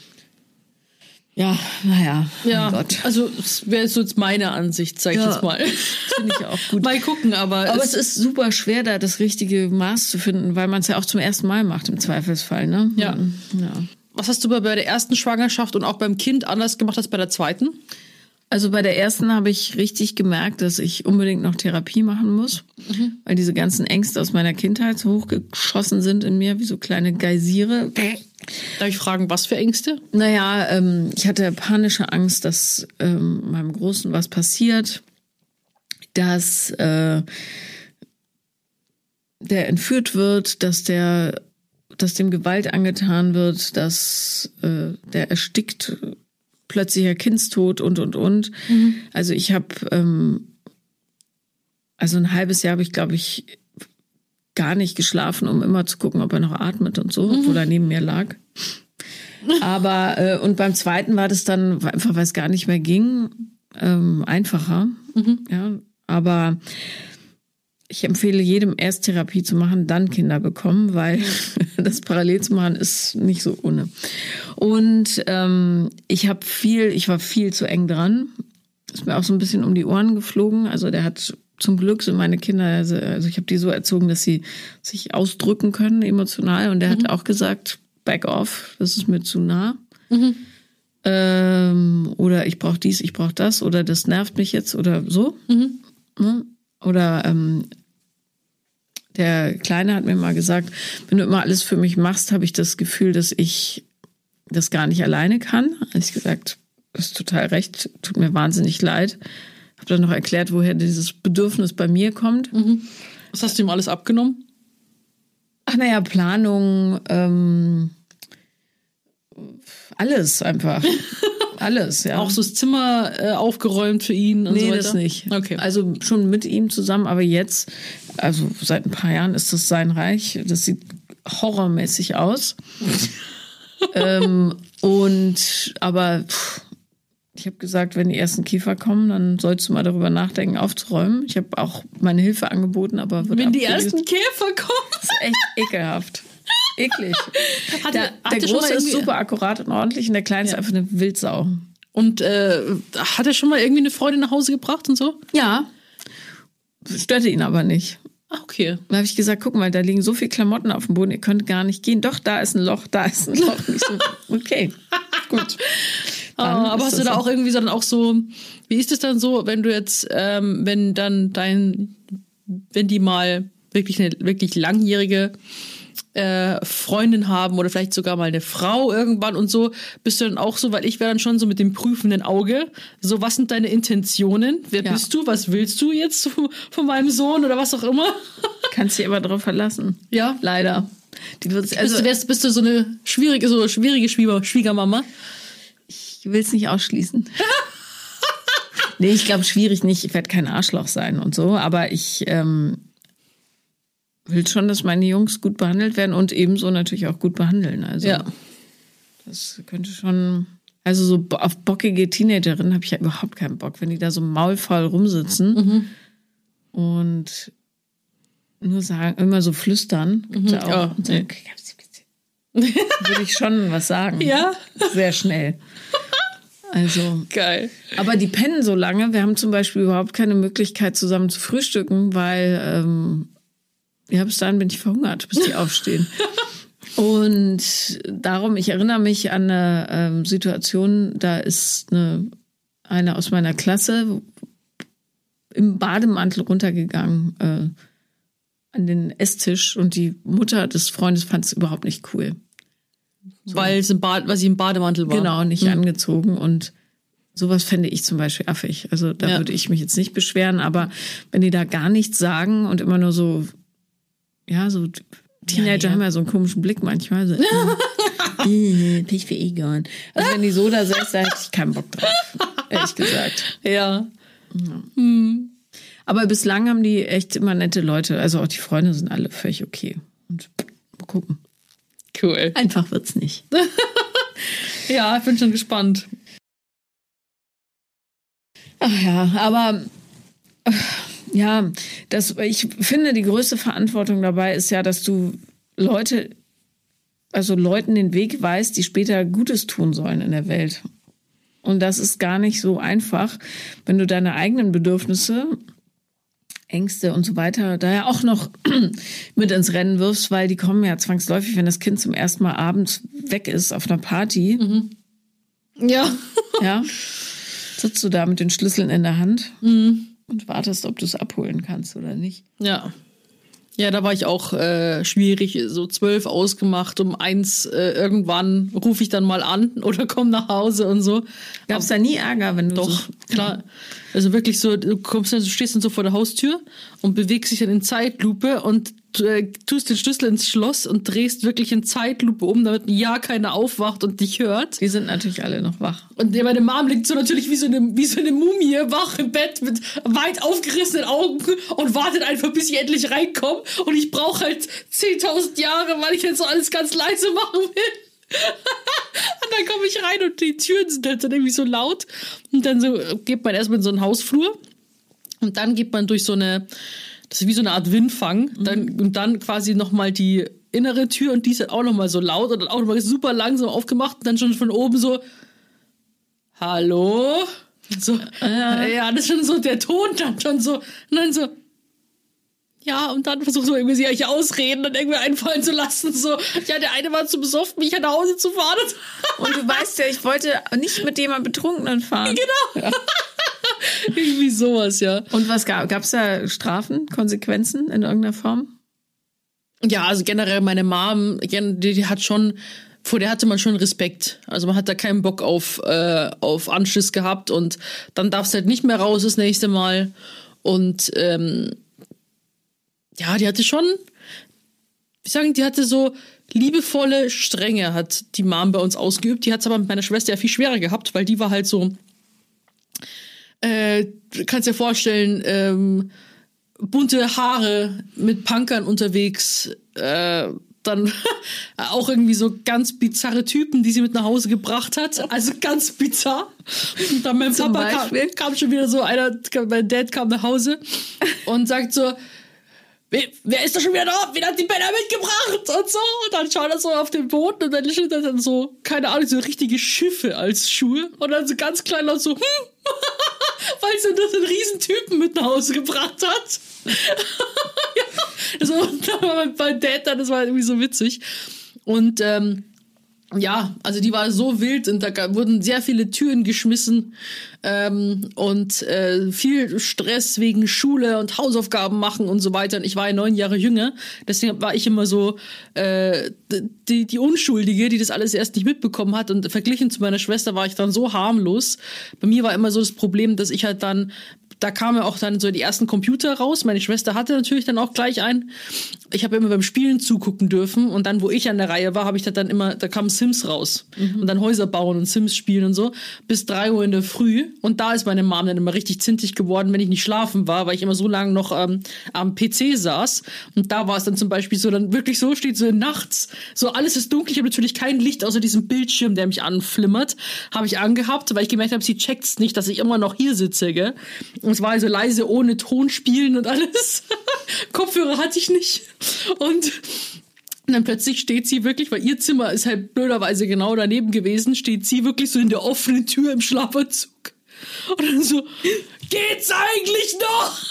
mein Gott. Also das wäre so jetzt meine Ansicht, sag ich jetzt mal. Das finde ich auch gut. Mal gucken, aber es ist super schwer, da das richtige Maß zu finden, weil man es ja auch zum ersten Mal macht im Zweifelsfall. Ne? Ja. Was hast du bei der ersten Schwangerschaft und auch beim Kind anders gemacht als bei der zweiten? Also bei der ersten habe ich richtig gemerkt, dass ich unbedingt noch Therapie machen muss, weil diese ganzen Ängste aus meiner Kindheit so hochgeschossen sind in mir, wie so kleine Geysire. Darf ich fragen, was für Ängste? Naja, ich hatte panische Angst, dass meinem Großen was passiert, dass der entführt wird, dass dem Gewalt angetan wird, dass der erstickt, plötzlicher Kindstod und. Also ich habe, ein halbes Jahr habe ich, glaube ich, gar nicht geschlafen, um immer zu gucken, ob er noch atmet und so, obwohl er neben mir lag. Aber, und beim zweiten war das dann, einfach weil es gar nicht mehr ging, einfacher. Ja, aber ich empfehle jedem erst Therapie zu machen, dann Kinder bekommen, weil das parallel zu machen ist nicht so ohne. Und ich war viel zu eng dran. Ist mir auch so ein bisschen um die Ohren geflogen. Also der hat zum Glück so meine Kinder, also ich habe die so erzogen, dass sie sich ausdrücken können emotional. Und der hat auch gesagt, back off, das ist mir zu nah. Oder ich brauche dies, ich brauche das. Oder das nervt mich jetzt oder so. Oder der Kleine hat mir mal gesagt, wenn du immer alles für mich machst, habe ich das Gefühl, dass ich das gar nicht alleine kann. Habe ich gesagt, du hast total recht, tut mir wahnsinnig leid. Habe dann noch erklärt, woher dieses Bedürfnis bei mir kommt. Was hast du ihm alles abgenommen? Ach naja, Planung, alles einfach. Alles, ja. Auch so das Zimmer aufgeräumt für ihn und so weiter? Nee, das nicht. Okay. Also schon mit ihm zusammen, aber jetzt, also seit ein paar Jahren ist das sein Reich. Das sieht horrormäßig aus. Aber ich habe gesagt, wenn die ersten Kiefer kommen, dann sollst du mal darüber nachdenken, aufzuräumen. Ich habe auch meine Hilfe angeboten, aber wird Wenn die abgelehnt. ersten Käfer kommen. Das ist echt ekelhaft. Eklig. Hat Der er schon Große mal ist irgendwie- super akkurat und ordentlich und der Kleine ist einfach eine Wildsau. Und hat er schon mal irgendwie eine Freundin nach Hause gebracht und so? Ja. Störte ihn aber nicht. Ah, okay. Da habe ich gesagt, guck mal, da liegen so viele Klamotten auf dem Boden, ihr könnt gar nicht gehen. Doch, da ist ein Loch, da ist ein Loch. Ich so, okay, gut. Aber hast du da auch irgendwie so dann auch so, wie ist es dann so, wenn du jetzt, wenn die mal wirklich eine wirklich langjährige Freundin haben oder vielleicht sogar mal eine Frau irgendwann und so, bist du dann auch so, weil ich wäre dann schon so mit dem prüfenden Auge, so was sind deine Intentionen? Wer bist du? Was willst du jetzt von meinem Sohn oder was auch immer? Kannst dich aber drauf verlassen. Ja. Leider. Die wird's, Bist du so eine schwierige Schwiegermama? Ich will es nicht ausschließen. Nee, ich glaube, schwierig nicht. Ich werde kein Arschloch sein und so, aber ich will schon, dass meine Jungs gut behandelt werden und ebenso natürlich auch gut behandeln. Also Ja. das könnte schon... Also so auf bockige Teenagerinnen habe ich ja überhaupt keinen Bock, wenn die da so maulfaul rumsitzen und nur sagen, immer so flüstern. Gibt's ja auch. Ja. Und so, okay, würde ich schon was sagen. Ja. Sehr schnell. Also, Geil. aber die pennen so lange. Wir haben zum Beispiel überhaupt keine Möglichkeit, zusammen zu frühstücken, weil bis dahin bin ich verhungert, bis die aufstehen. Und darum, ich erinnere mich an eine Situation, da ist eine aus meiner Klasse im Bademantel runtergegangen an den Esstisch und die Mutter des Freundes fand es überhaupt nicht cool. Weil sie im Bademantel war. Genau, nicht angezogen und sowas fände ich zum Beispiel affig. Also da würde ich mich jetzt nicht beschweren, aber wenn die da gar nichts sagen und immer nur so, so Teenager haben ja so einen komischen Blick manchmal. So, Pech für Egon. Also wenn die so da sitzt, da hätte ich keinen Bock drauf, ehrlich gesagt. Ja. Aber bislang haben die echt immer nette Leute. Also auch die Freunde sind alle völlig okay. Und mal gucken. Cool. Einfach wird's nicht. Ja, ich bin schon gespannt. Ach ja, aber ich finde, die größte Verantwortung dabei ist ja, dass du Leuten den Weg weist, die später Gutes tun sollen in der Welt. Und das ist gar nicht so einfach, wenn du deine eigenen Bedürfnisse, Ängste und so weiter da ja auch noch mit ins Rennen wirfst, weil die kommen ja zwangsläufig, wenn das Kind zum ersten Mal abends weg ist auf einer Party. Ja. Ja, sitzt du da mit den Schlüsseln in der Hand und wartest, ob du es abholen kannst oder nicht. Ja. Ja, da war ich auch schwierig, so 12 ausgemacht, um 1 irgendwann rufe ich dann mal an oder komm nach Hause und so. Gab es da nie Ärger, wenn du Doch, klar. Also wirklich so, du stehst dann so vor der Haustür und bewegst dich dann in Zeitlupe und tust den Schlüssel ins Schloss und drehst wirklich in Zeitlupe um, damit keiner aufwacht und dich hört. Die sind natürlich alle noch wach. Und meine Mom liegt so natürlich wie so eine Mumie wach im Bett mit weit aufgerissenen Augen und wartet einfach, bis ich endlich reinkomme. Und ich brauche halt 10.000 Jahre, weil ich jetzt so alles ganz leise machen will. Und dann komme ich rein und die Türen sind halt dann irgendwie so laut. Und dann so geht man erstmal in so einen Hausflur. Und dann geht man durch so das ist wie so eine Art Windfang. Und dann quasi nochmal die innere Tür und die ist halt auch nochmal so laut und dann auch nochmal super langsam aufgemacht und dann schon von oben so, hallo? So, ja, das ist schon so der Ton dann schon so. Und dann so, ja, und dann versucht so irgendwie sich Ausreden und irgendwie einfallen zu lassen. So, ja, der eine war zu besoffen, mich nach Hause zu fahren. Und du weißt ja, ich wollte nicht mit jemandem Betrunkenen fahren. Genau. Ja. Irgendwie sowas, ja. Und was gab's da Strafen, Konsequenzen in irgendeiner Form? Ja, also generell meine Mom, die hat schon, vor der hatte man schon Respekt. Also man hat da keinen Bock auf Anschiss gehabt und dann darfst du halt nicht mehr raus das nächste Mal. Und ja, die hatte schon, ich sagen, die hatte so liebevolle Strenge, hat die Mom bei uns ausgeübt. Die hat es aber mit meiner Schwester ja viel schwerer gehabt, weil die war halt so, du kannst dir vorstellen, bunte Haare mit Punkern unterwegs, dann auch irgendwie so ganz bizarre Typen, die sie mit nach Hause gebracht hat. Also ganz bizarr. Und dann mein Papa kam schon wieder so mein Dad kam nach Hause und sagt so, wer ist da schon wieder da? Wer hat die Männer mitgebracht? Und so. Und dann schaut er so auf den Boden und dann steht da dann so, keine Ahnung, so richtige Schiffe als Schuhe. Und dann so ganz klein laut so, weil sie das einen riesen Typen mit nach Hause gebracht hat. Ja, so, und dann war mein Dad dann, das war irgendwie so witzig. Und ja, also die war so wild und da wurden sehr viele Türen geschmissen und viel Stress wegen Schule und Hausaufgaben machen und so weiter. Und ich war ja 9 Jahre jünger, deswegen war ich immer so die Unschuldige, die das alles erst nicht mitbekommen hat. Und verglichen zu meiner Schwester war ich dann so harmlos. Bei mir war immer so das Problem, dass ich halt dann, da kamen ja auch dann so die ersten Computer raus. Meine Schwester hatte natürlich dann auch gleich einen. Ich habe immer beim Spielen zugucken dürfen. Und dann, wo ich an der Reihe war, habe ich dann immer, da kamen Sims raus. Und dann Häuser bauen und Sims spielen und so. Bis 3 Uhr in der Früh. Und da ist meine Mom dann immer richtig zintig geworden, wenn ich nicht schlafen war, weil ich immer so lange noch am PC saß. Und da war es dann zum Beispiel so, dann wirklich so steht so nachts, so alles ist dunkel. Ich habe natürlich kein Licht außer diesem Bildschirm, der mich anflimmert. Habe ich angehabt, weil ich gemerkt habe, sie checkt's nicht, dass ich immer noch hier sitze, gell? Und es war also leise, ohne Ton spielen und alles. Kopfhörer hatte ich nicht. Und dann plötzlich steht sie wirklich, weil ihr Zimmer ist halt blöderweise genau daneben gewesen, steht sie wirklich so in der offenen Tür im Schlafanzug. Und dann so, geht's eigentlich noch?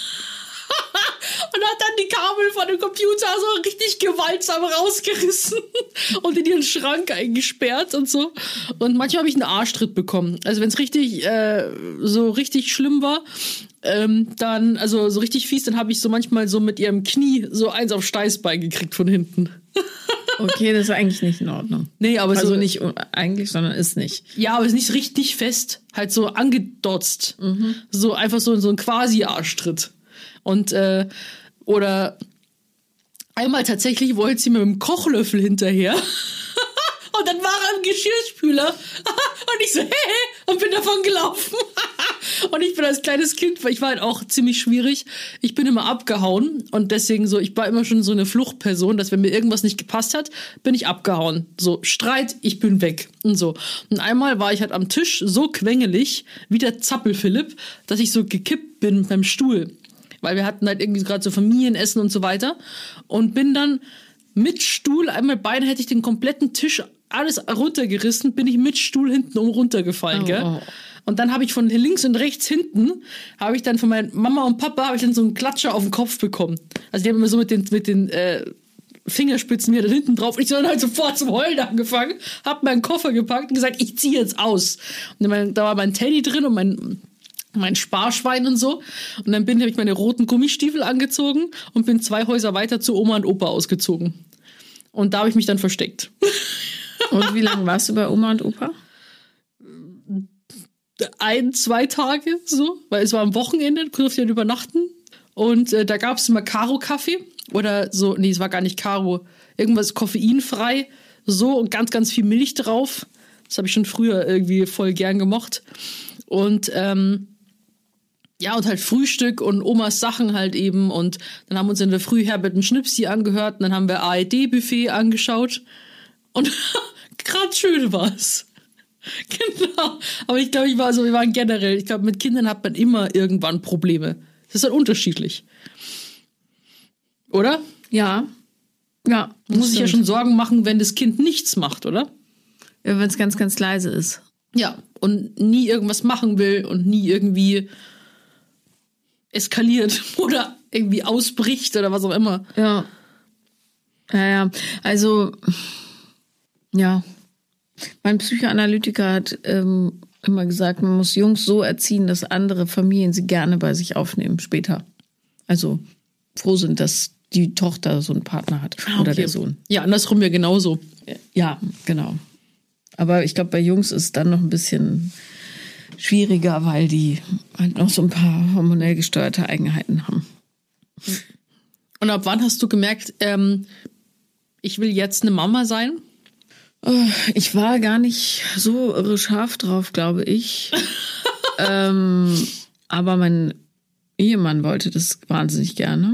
Und hat dann die Kabel von dem Computer so richtig gewaltsam rausgerissen und in ihren Schrank eingesperrt und so. Und manchmal habe ich einen Arschtritt bekommen. Also wenn es richtig so richtig schlimm war, dann, also so richtig fies, dann habe ich so manchmal so mit ihrem Knie so eins auf Steißbein gekriegt von hinten. Okay, das ist eigentlich nicht in Ordnung. Nee, aber also so, nicht eigentlich, sondern ist nicht. Ja, aber es ist nicht richtig fest, halt so angedotzt. So einfach so ein Quasi-Arschtritt. Und, oder einmal tatsächlich wollte sie mit dem Kochlöffel hinterher. Und dann war er im Geschirrspüler. Und ich so, hey, und bin davon gelaufen. Und ich bin als kleines Kind, weil ich war halt auch ziemlich schwierig. Ich bin immer abgehauen. Und deswegen so, ich war immer schon so eine Fluchtperson, dass wenn mir irgendwas nicht gepasst hat, bin ich abgehauen. So, Streit, ich bin weg. Und so. Und einmal war ich halt am Tisch so quengelig, wie der Zappel-Philipp, dass ich so gekippt bin beim Stuhl. Weil wir hatten halt irgendwie gerade so Familienessen und so weiter. Und bin dann mit Stuhl, einmal beide hätte ich den kompletten Tisch alles runtergerissen, bin ich mit Stuhl hinten runtergefallen, gell? Oh. Und dann habe ich von links und rechts hinten, habe ich dann von meiner Mama und Papa, habe ich dann so einen Klatscher auf den Kopf bekommen. Also die haben immer so mit den Fingerspitzen mir da hinten drauf. Und ich dann halt sofort zum Heulen angefangen, habe meinen Koffer gepackt und gesagt, ich ziehe jetzt aus. Und da war mein Teddy drin und mein Sparschwein und so. Und dann habe ich meine roten Gummistiefel angezogen und bin 2 Häuser weiter zu Oma und Opa ausgezogen. Und da habe ich mich dann versteckt. Und wie lange warst du bei Oma und Opa? 1, 2 Tage so, weil es war am Wochenende, durfte ich dann übernachten. Und da gab es immer Karo-Kaffee oder so, nee, es war gar nicht Karo, irgendwas koffeinfrei, so und ganz, ganz viel Milch drauf. Das habe ich schon früher irgendwie voll gern gemocht. Und ja, und halt Frühstück und Omas Sachen halt eben. Und dann haben wir uns in der Früh Herbert und Schnipsi angehört. Und dann haben wir ARD-Buffet angeschaut. Und gerade schön war's. Genau. Aber ich glaube, wir waren generell, ich glaube, mit Kindern hat man immer irgendwann Probleme. Das ist halt unterschiedlich. Oder? Ja. Ja. Man muss sich ja schon Sorgen machen, wenn das Kind nichts macht, oder? Ja, wenn es ganz, ganz leise ist. Ja. Und nie irgendwas machen will und nie irgendwie eskaliert oder irgendwie ausbricht oder was auch immer. Ja. Ja. Also, ja. Mein Psychoanalytiker hat immer gesagt, man muss Jungs so erziehen, dass andere Familien sie gerne bei sich aufnehmen später. Also froh sind, dass die Tochter so einen Partner hat oder der Sohn. Ja, andersrum ja genauso. Ja, genau. Aber ich glaube, bei Jungs ist es dann noch ein bisschen schwieriger, weil die halt noch so ein paar hormonell gesteuerte Eigenheiten haben. Und ab wann hast du gemerkt, ich will jetzt eine Mama sein? Ich war gar nicht so irre scharf drauf, glaube ich. Aber mein Ehemann wollte das wahnsinnig gerne.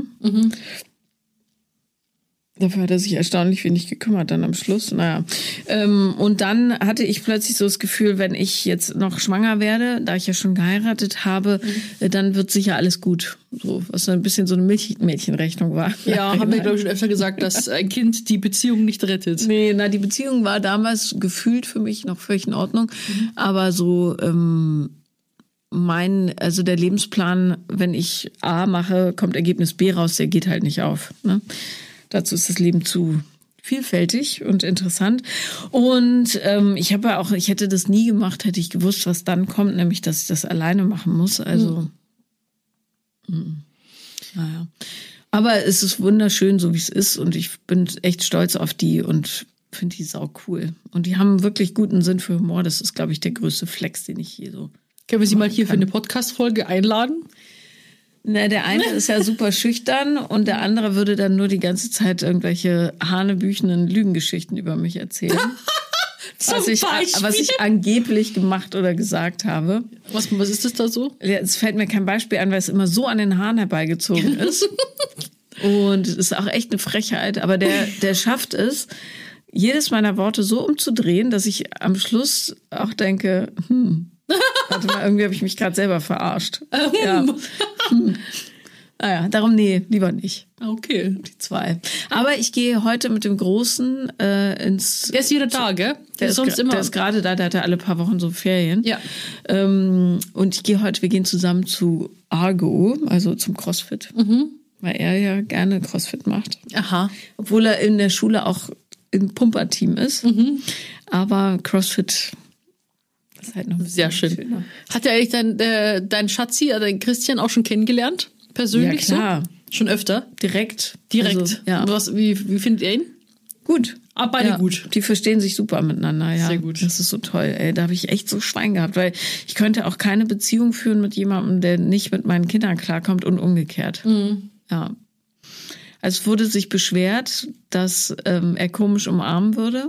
Dafür hat er sich erstaunlich wenig gekümmert dann am Schluss. Naja. Und dann hatte ich plötzlich so das Gefühl, wenn ich jetzt noch schwanger werde, da ich ja schon geheiratet habe, dann wird sicher alles gut. So, was ein bisschen so eine Milchmädchenrechnung war. Ja, haben wir, glaube ich, schon öfter gesagt, dass ein Kind die Beziehung nicht rettet. Nee, die Beziehung war damals gefühlt für mich noch völlig in Ordnung. Aber so also der Lebensplan, wenn ich A mache, kommt Ergebnis B raus, der geht halt nicht auf. Ne? Dazu ist das Leben zu vielfältig und interessant. Und ich hätte das nie gemacht, hätte ich gewusst, was dann kommt, nämlich, dass ich das alleine machen muss. Also, naja. Aber es ist wunderschön, so wie es ist. Und ich bin echt stolz auf die und finde die sau cool. Und die haben wirklich guten Sinn für Humor. Das ist, glaube ich, der größte Flex, den ich hier so... Können wir sie mal hier für eine Podcast-Folge einladen? Na, der eine ist ja super schüchtern und der andere würde dann nur die ganze Zeit irgendwelche hanebüchenen Lügengeschichten über mich erzählen. was ich angeblich gemacht oder gesagt habe. Was ist das da so? Ja, es fällt mir kein Beispiel an, weil es immer so an den Haaren herbeigezogen ist. Und es ist auch echt eine Frechheit. Aber der schafft es, jedes meiner Worte so umzudrehen, dass ich am Schluss auch denke, warte mal, irgendwie habe ich mich gerade selber verarscht. Ja. Naja, darum lieber nicht. Okay. Die 2. Aber ich gehe heute mit dem Großen ins... Der ist wieder da, gell? Der ist gerade da, der hatte alle paar Wochen so Ferien. Ja. Und wir gehen zusammen zu Argo, also zum CrossFit. Weil er ja gerne CrossFit macht. Aha. Obwohl er in der Schule auch im Pumperteam ist. Aber CrossFit... Halt noch sehr schön. Schöner. Hat er eigentlich dein Schatzi, dein Christian, auch schon kennengelernt? Persönlich? Ja, klar. So? Schon öfter? Direkt. Also, ja. Wie findet ihr ihn? Gut. Beide gut. Die verstehen sich super miteinander, ja. Sehr gut. Das ist so toll, ey. Da habe ich echt so Schwein gehabt, weil ich könnte auch keine Beziehung führen mit jemandem, der nicht mit meinen Kindern klarkommt und umgekehrt. Ja. Also es wurde sich beschwert, dass er komisch umarmen würde.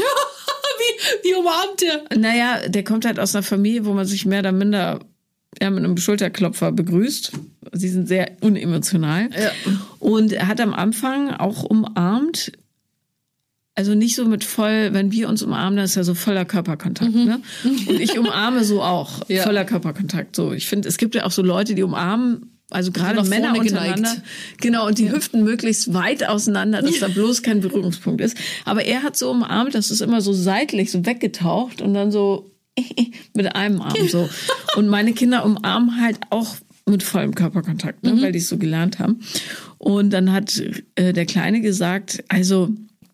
Wie umarmt er? Naja, der kommt halt aus einer Familie, wo man sich mehr oder minder mit einem Schulterklopfer begrüßt. Sie sind sehr unemotional. Ja. Und er hat am Anfang auch umarmt, also nicht so mit wenn wir uns umarmen, dann ist ja so voller Körperkontakt. Ne? Und ich umarme so auch, voller Körperkontakt. So, ich finde, es gibt ja auch so Leute, die umarmen, also gerade Männer untereinander. Geneigt. Genau, und die Hüften möglichst weit auseinander, dass da bloß kein Berührungspunkt ist. Aber er hat so umarmt, das ist immer so seitlich, so weggetaucht und dann so mit einem Arm so. Und meine Kinder umarmen halt auch mit vollem Körperkontakt, ne, weil die es so gelernt haben. Und dann hat der Kleine gesagt, also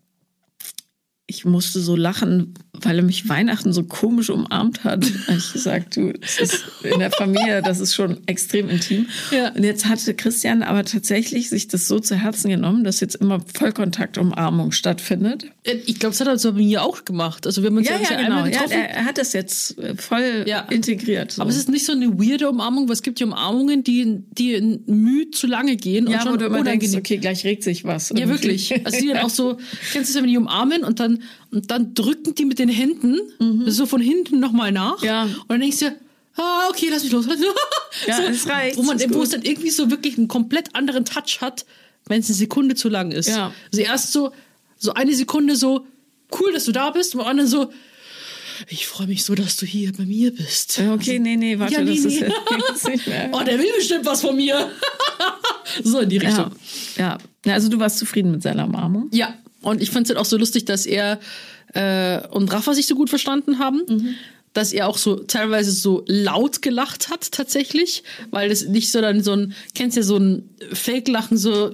ich musste so lachen, weil er mich Weihnachten so komisch umarmt hat. Da habe ich gesagt, du, das ist in der Familie, das ist schon extrem intim. Ja. Und jetzt hatte Christian aber tatsächlich sich das so zu Herzen genommen, dass jetzt immer Vollkontakt-Umarmung stattfindet. Ich glaube, das hat er so bei mir auch gemacht. Also wir haben uns einmal getroffen. Ja, er hat das jetzt voll integriert. So. Aber es ist nicht so eine weirde Umarmung, weil es gibt ja Umarmungen, die in Mühe zu lange gehen. Ja, und schon wo du immer denkst, okay, gleich regt sich was. Ja, wirklich. Also die dann auch so, kennst du das, wenn die umarmen und dann drücken die mit den Händen so von hinten nochmal nach. Ja. Und dann denkst du, okay, lass mich los. Ja, so, es reicht. Wo es dann irgendwie so wirklich einen komplett anderen Touch hat, wenn es eine Sekunde zu lang ist. Ja. Also erst so eine Sekunde so, cool, dass du da bist. Und dann so, ich freue mich so, dass du hier bei mir bist. Okay, nee, warte, das ist jetzt nicht mehr. Oh, der will bestimmt was von mir. So in die Richtung. Ja, also du warst zufrieden mit seiner Umarmung? Ja. Und ich fand es halt auch so lustig, dass er und Rafa sich so gut verstanden haben, dass er auch so teilweise so laut gelacht hat tatsächlich, weil das nicht so dann so ein, kennst ja so ein Fake-Lachen, so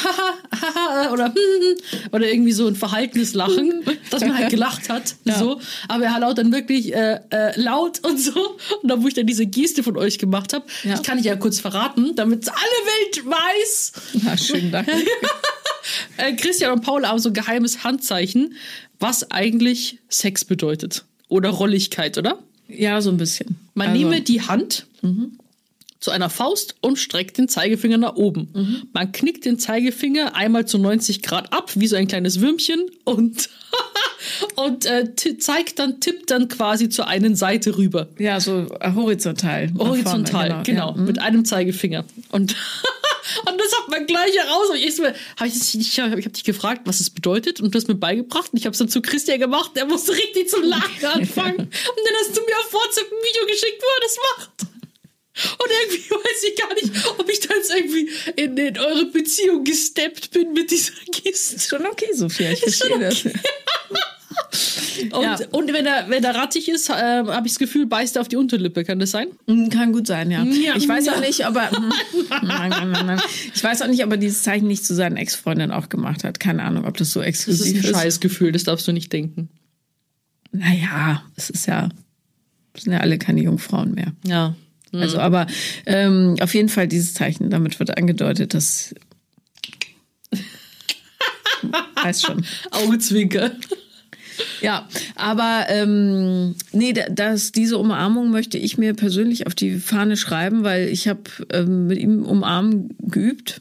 oder irgendwie so ein verhaltenes Lachen, dass man halt gelacht hat, so. Aber er hat auch dann wirklich laut und so. Und da, wo ich dann diese Geste von euch gemacht habe, ich kann ich ja kurz verraten, damit alle Welt weiß. Na, schönen Dank. Christian und Paul haben so ein geheimes Handzeichen, was eigentlich Sex bedeutet. Oder Rolligkeit, oder? Ja, so ein bisschen. Man nehme die Hand zu einer Faust und streckt den Zeigefinger nach oben. Man knickt den Zeigefinger einmal zu 90 Grad ab, wie so ein kleines Würmchen und tippt dann quasi zur einen Seite rüber. Ja, so horizontal. Horizontal, genau, mit einem Zeigefinger. Und das hat man gleich heraus. Ich hab dich gefragt, was es bedeutet, und du hast mir beigebracht. Und ich habe es dann zu Christian gemacht. Der musste richtig zum Lachen anfangen. Und dann hast du mir auf WhatsApp ein Video geschickt, wo er das macht. Und irgendwie weiß ich gar nicht, ob ich da jetzt irgendwie in eure Beziehung gesteppt bin mit dieser Geste. Ist schon okay, Sophia, ich verstehe das. Und wenn er rattig ist, habe ich das Gefühl, beißt er auf die Unterlippe. Kann das sein? Kann gut sein, ja. Ich weiß auch nicht, ob er ich weiß auch nicht, ob er dieses Zeichen nicht zu seinen Ex-Freundinnen auch gemacht hat. Keine Ahnung, ob das so exklusiv ist. Das ist ein Scheißgefühl, das darfst du nicht denken. Naja, es sind ja alle keine Jungfrauen mehr. Ja. Also, aber auf jeden Fall dieses Zeichen, damit wird angedeutet, dass weiß schon. Augenzwinker. Ja, aber diese Umarmung möchte ich mir persönlich auf die Fahne schreiben, weil ich habe mit ihm umarmen geübt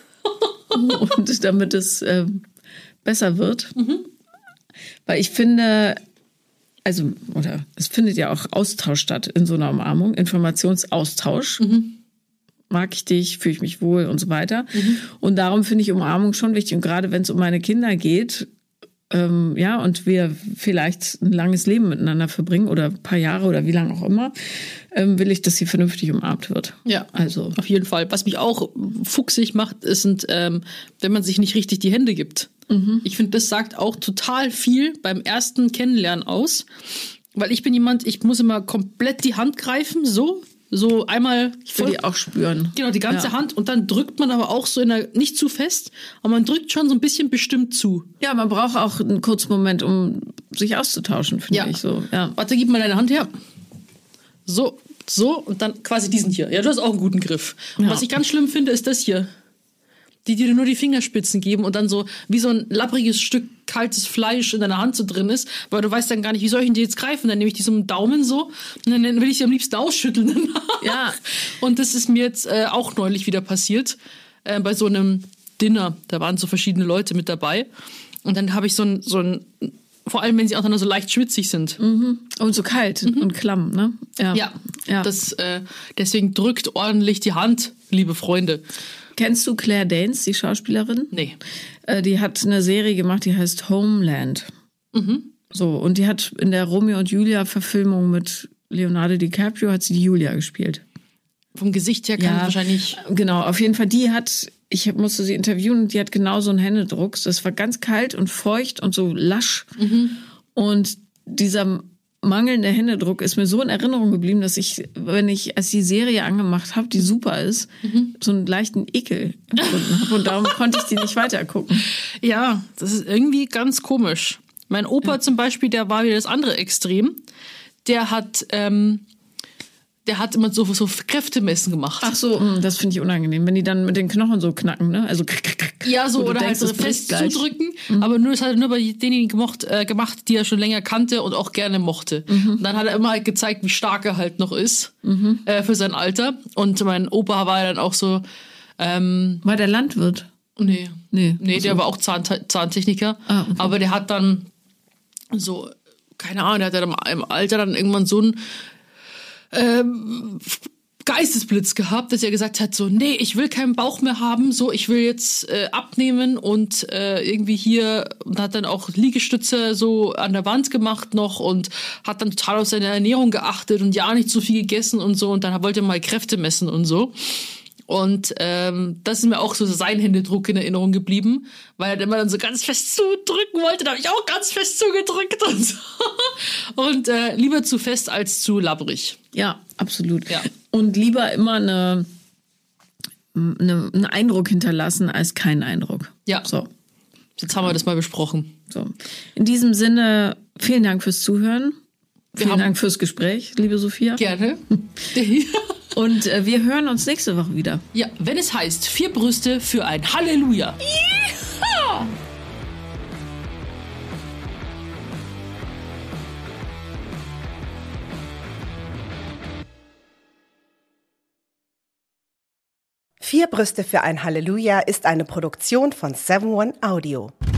und damit es besser wird. Weil ich finde, es findet ja auch Austausch statt in so einer Umarmung, Informationsaustausch. Mag ich dich, fühle ich mich wohl und so weiter. Und darum finde ich Umarmung schon wichtig. Und gerade wenn es um meine Kinder geht, und wir vielleicht ein langes Leben miteinander verbringen oder ein paar Jahre oder wie lange auch immer, will ich, dass sie vernünftig umarmt wird. Ja, also auf jeden Fall. Was mich auch fuchsig macht, sind, wenn man sich nicht richtig die Hände gibt. Ich finde, das sagt auch total viel beim ersten Kennenlernen aus, weil ich bin jemand, ich muss immer komplett die Hand greifen, so einmal. Ich will die auch spüren. Genau, die ganze Hand, und dann drückt man aber auch so nicht zu fest, aber man drückt schon so ein bisschen bestimmt zu. Ja, man braucht auch einen kurzen Moment, um sich auszutauschen, finde ich so. Ja. Warte, gib mal deine Hand her. So, und dann quasi diesen hier. Ja, du hast auch einen guten Griff. Und was ich ganz schlimm finde, ist das hier. Die dir nur die Fingerspitzen geben und dann so wie so ein lappriges Stück kaltes Fleisch in deiner Hand so drin ist, weil du weißt dann gar nicht, wie soll ich denn die jetzt greifen? Dann nehme ich die so mit dem Daumen so und dann will ich sie am liebsten ausschütteln danach. Ja. Und das ist mir jetzt auch neulich wieder passiert, bei so einem Dinner. Da waren so verschiedene Leute mit dabei und dann habe ich so ein vor allem, wenn sie auch dann so leicht schwitzig sind. Und so kalt und klamm, ne? Ja. Das, deswegen drückt ordentlich die Hand, liebe Freunde. Kennst du Claire Danes, die Schauspielerin? Nee. Die hat eine Serie gemacht, die heißt Homeland. So, und die hat in der Romeo und Julia Verfilmung mit Leonardo DiCaprio hat sie die Julia gespielt. Vom Gesicht her kann es wahrscheinlich. Genau, auf jeden Fall, ich musste sie interviewen und die hat genau so einen Händedruck. Das war ganz kalt und feucht und so lasch. Und dieser mangelnde Händedruck ist mir so in Erinnerung geblieben, dass ich, als die Serie angemacht habe, die super ist, so einen leichten Ekel empfunden habe. Und darum konnte ich die nicht weitergucken. Ja, das ist irgendwie ganz komisch. Mein Opa zum Beispiel, der war wieder das andere Extrem. Der hat immer so Kräftemessen gemacht. Ach so, das finde ich unangenehm, wenn die dann mit den Knochen so knacken, ne? Also ja, so, oder halt so fest zudrücken. Aber das hat er nur bei denen gemacht, die er schon länger kannte und auch gerne mochte. Und dann hat er immer halt gezeigt, wie stark er halt noch ist für sein Alter. Und mein Opa war dann auch so. War der Landwirt? Nee, der war auch Zahntechniker. Okay. Aber der hat dann so, keine Ahnung, der hat dann im Alter dann irgendwann so ein Geistesblitz gehabt, dass er gesagt hat, so, nee, ich will keinen Bauch mehr haben, so, ich will jetzt abnehmen und irgendwie hier, und hat dann auch Liegestütze so an der Wand gemacht noch und hat dann total auf seine Ernährung geachtet und ja nicht so viel gegessen und so, und dann wollte er mal Kräfte messen und so. Und das ist mir auch so sein Händedruck in Erinnerung geblieben, weil er immer dann so ganz fest zudrücken wollte. Da habe ich auch ganz fest zugedrückt und so. Und lieber zu fest als zu labbrig. Ja, absolut. Ja. Und lieber immer einen Eindruck hinterlassen als keinen Eindruck. Ja. So. Jetzt haben wir das mal besprochen. So. In diesem Sinne, vielen Dank fürs Zuhören. Vielen Dank fürs Gespräch, liebe Sophia. Gerne. Und wir hören uns nächste Woche wieder. Ja, wenn es heißt 4 Brüste für ein Halleluja. Yeehaw! 4 Brüste für ein Halleluja ist eine Produktion von 7-One Audio.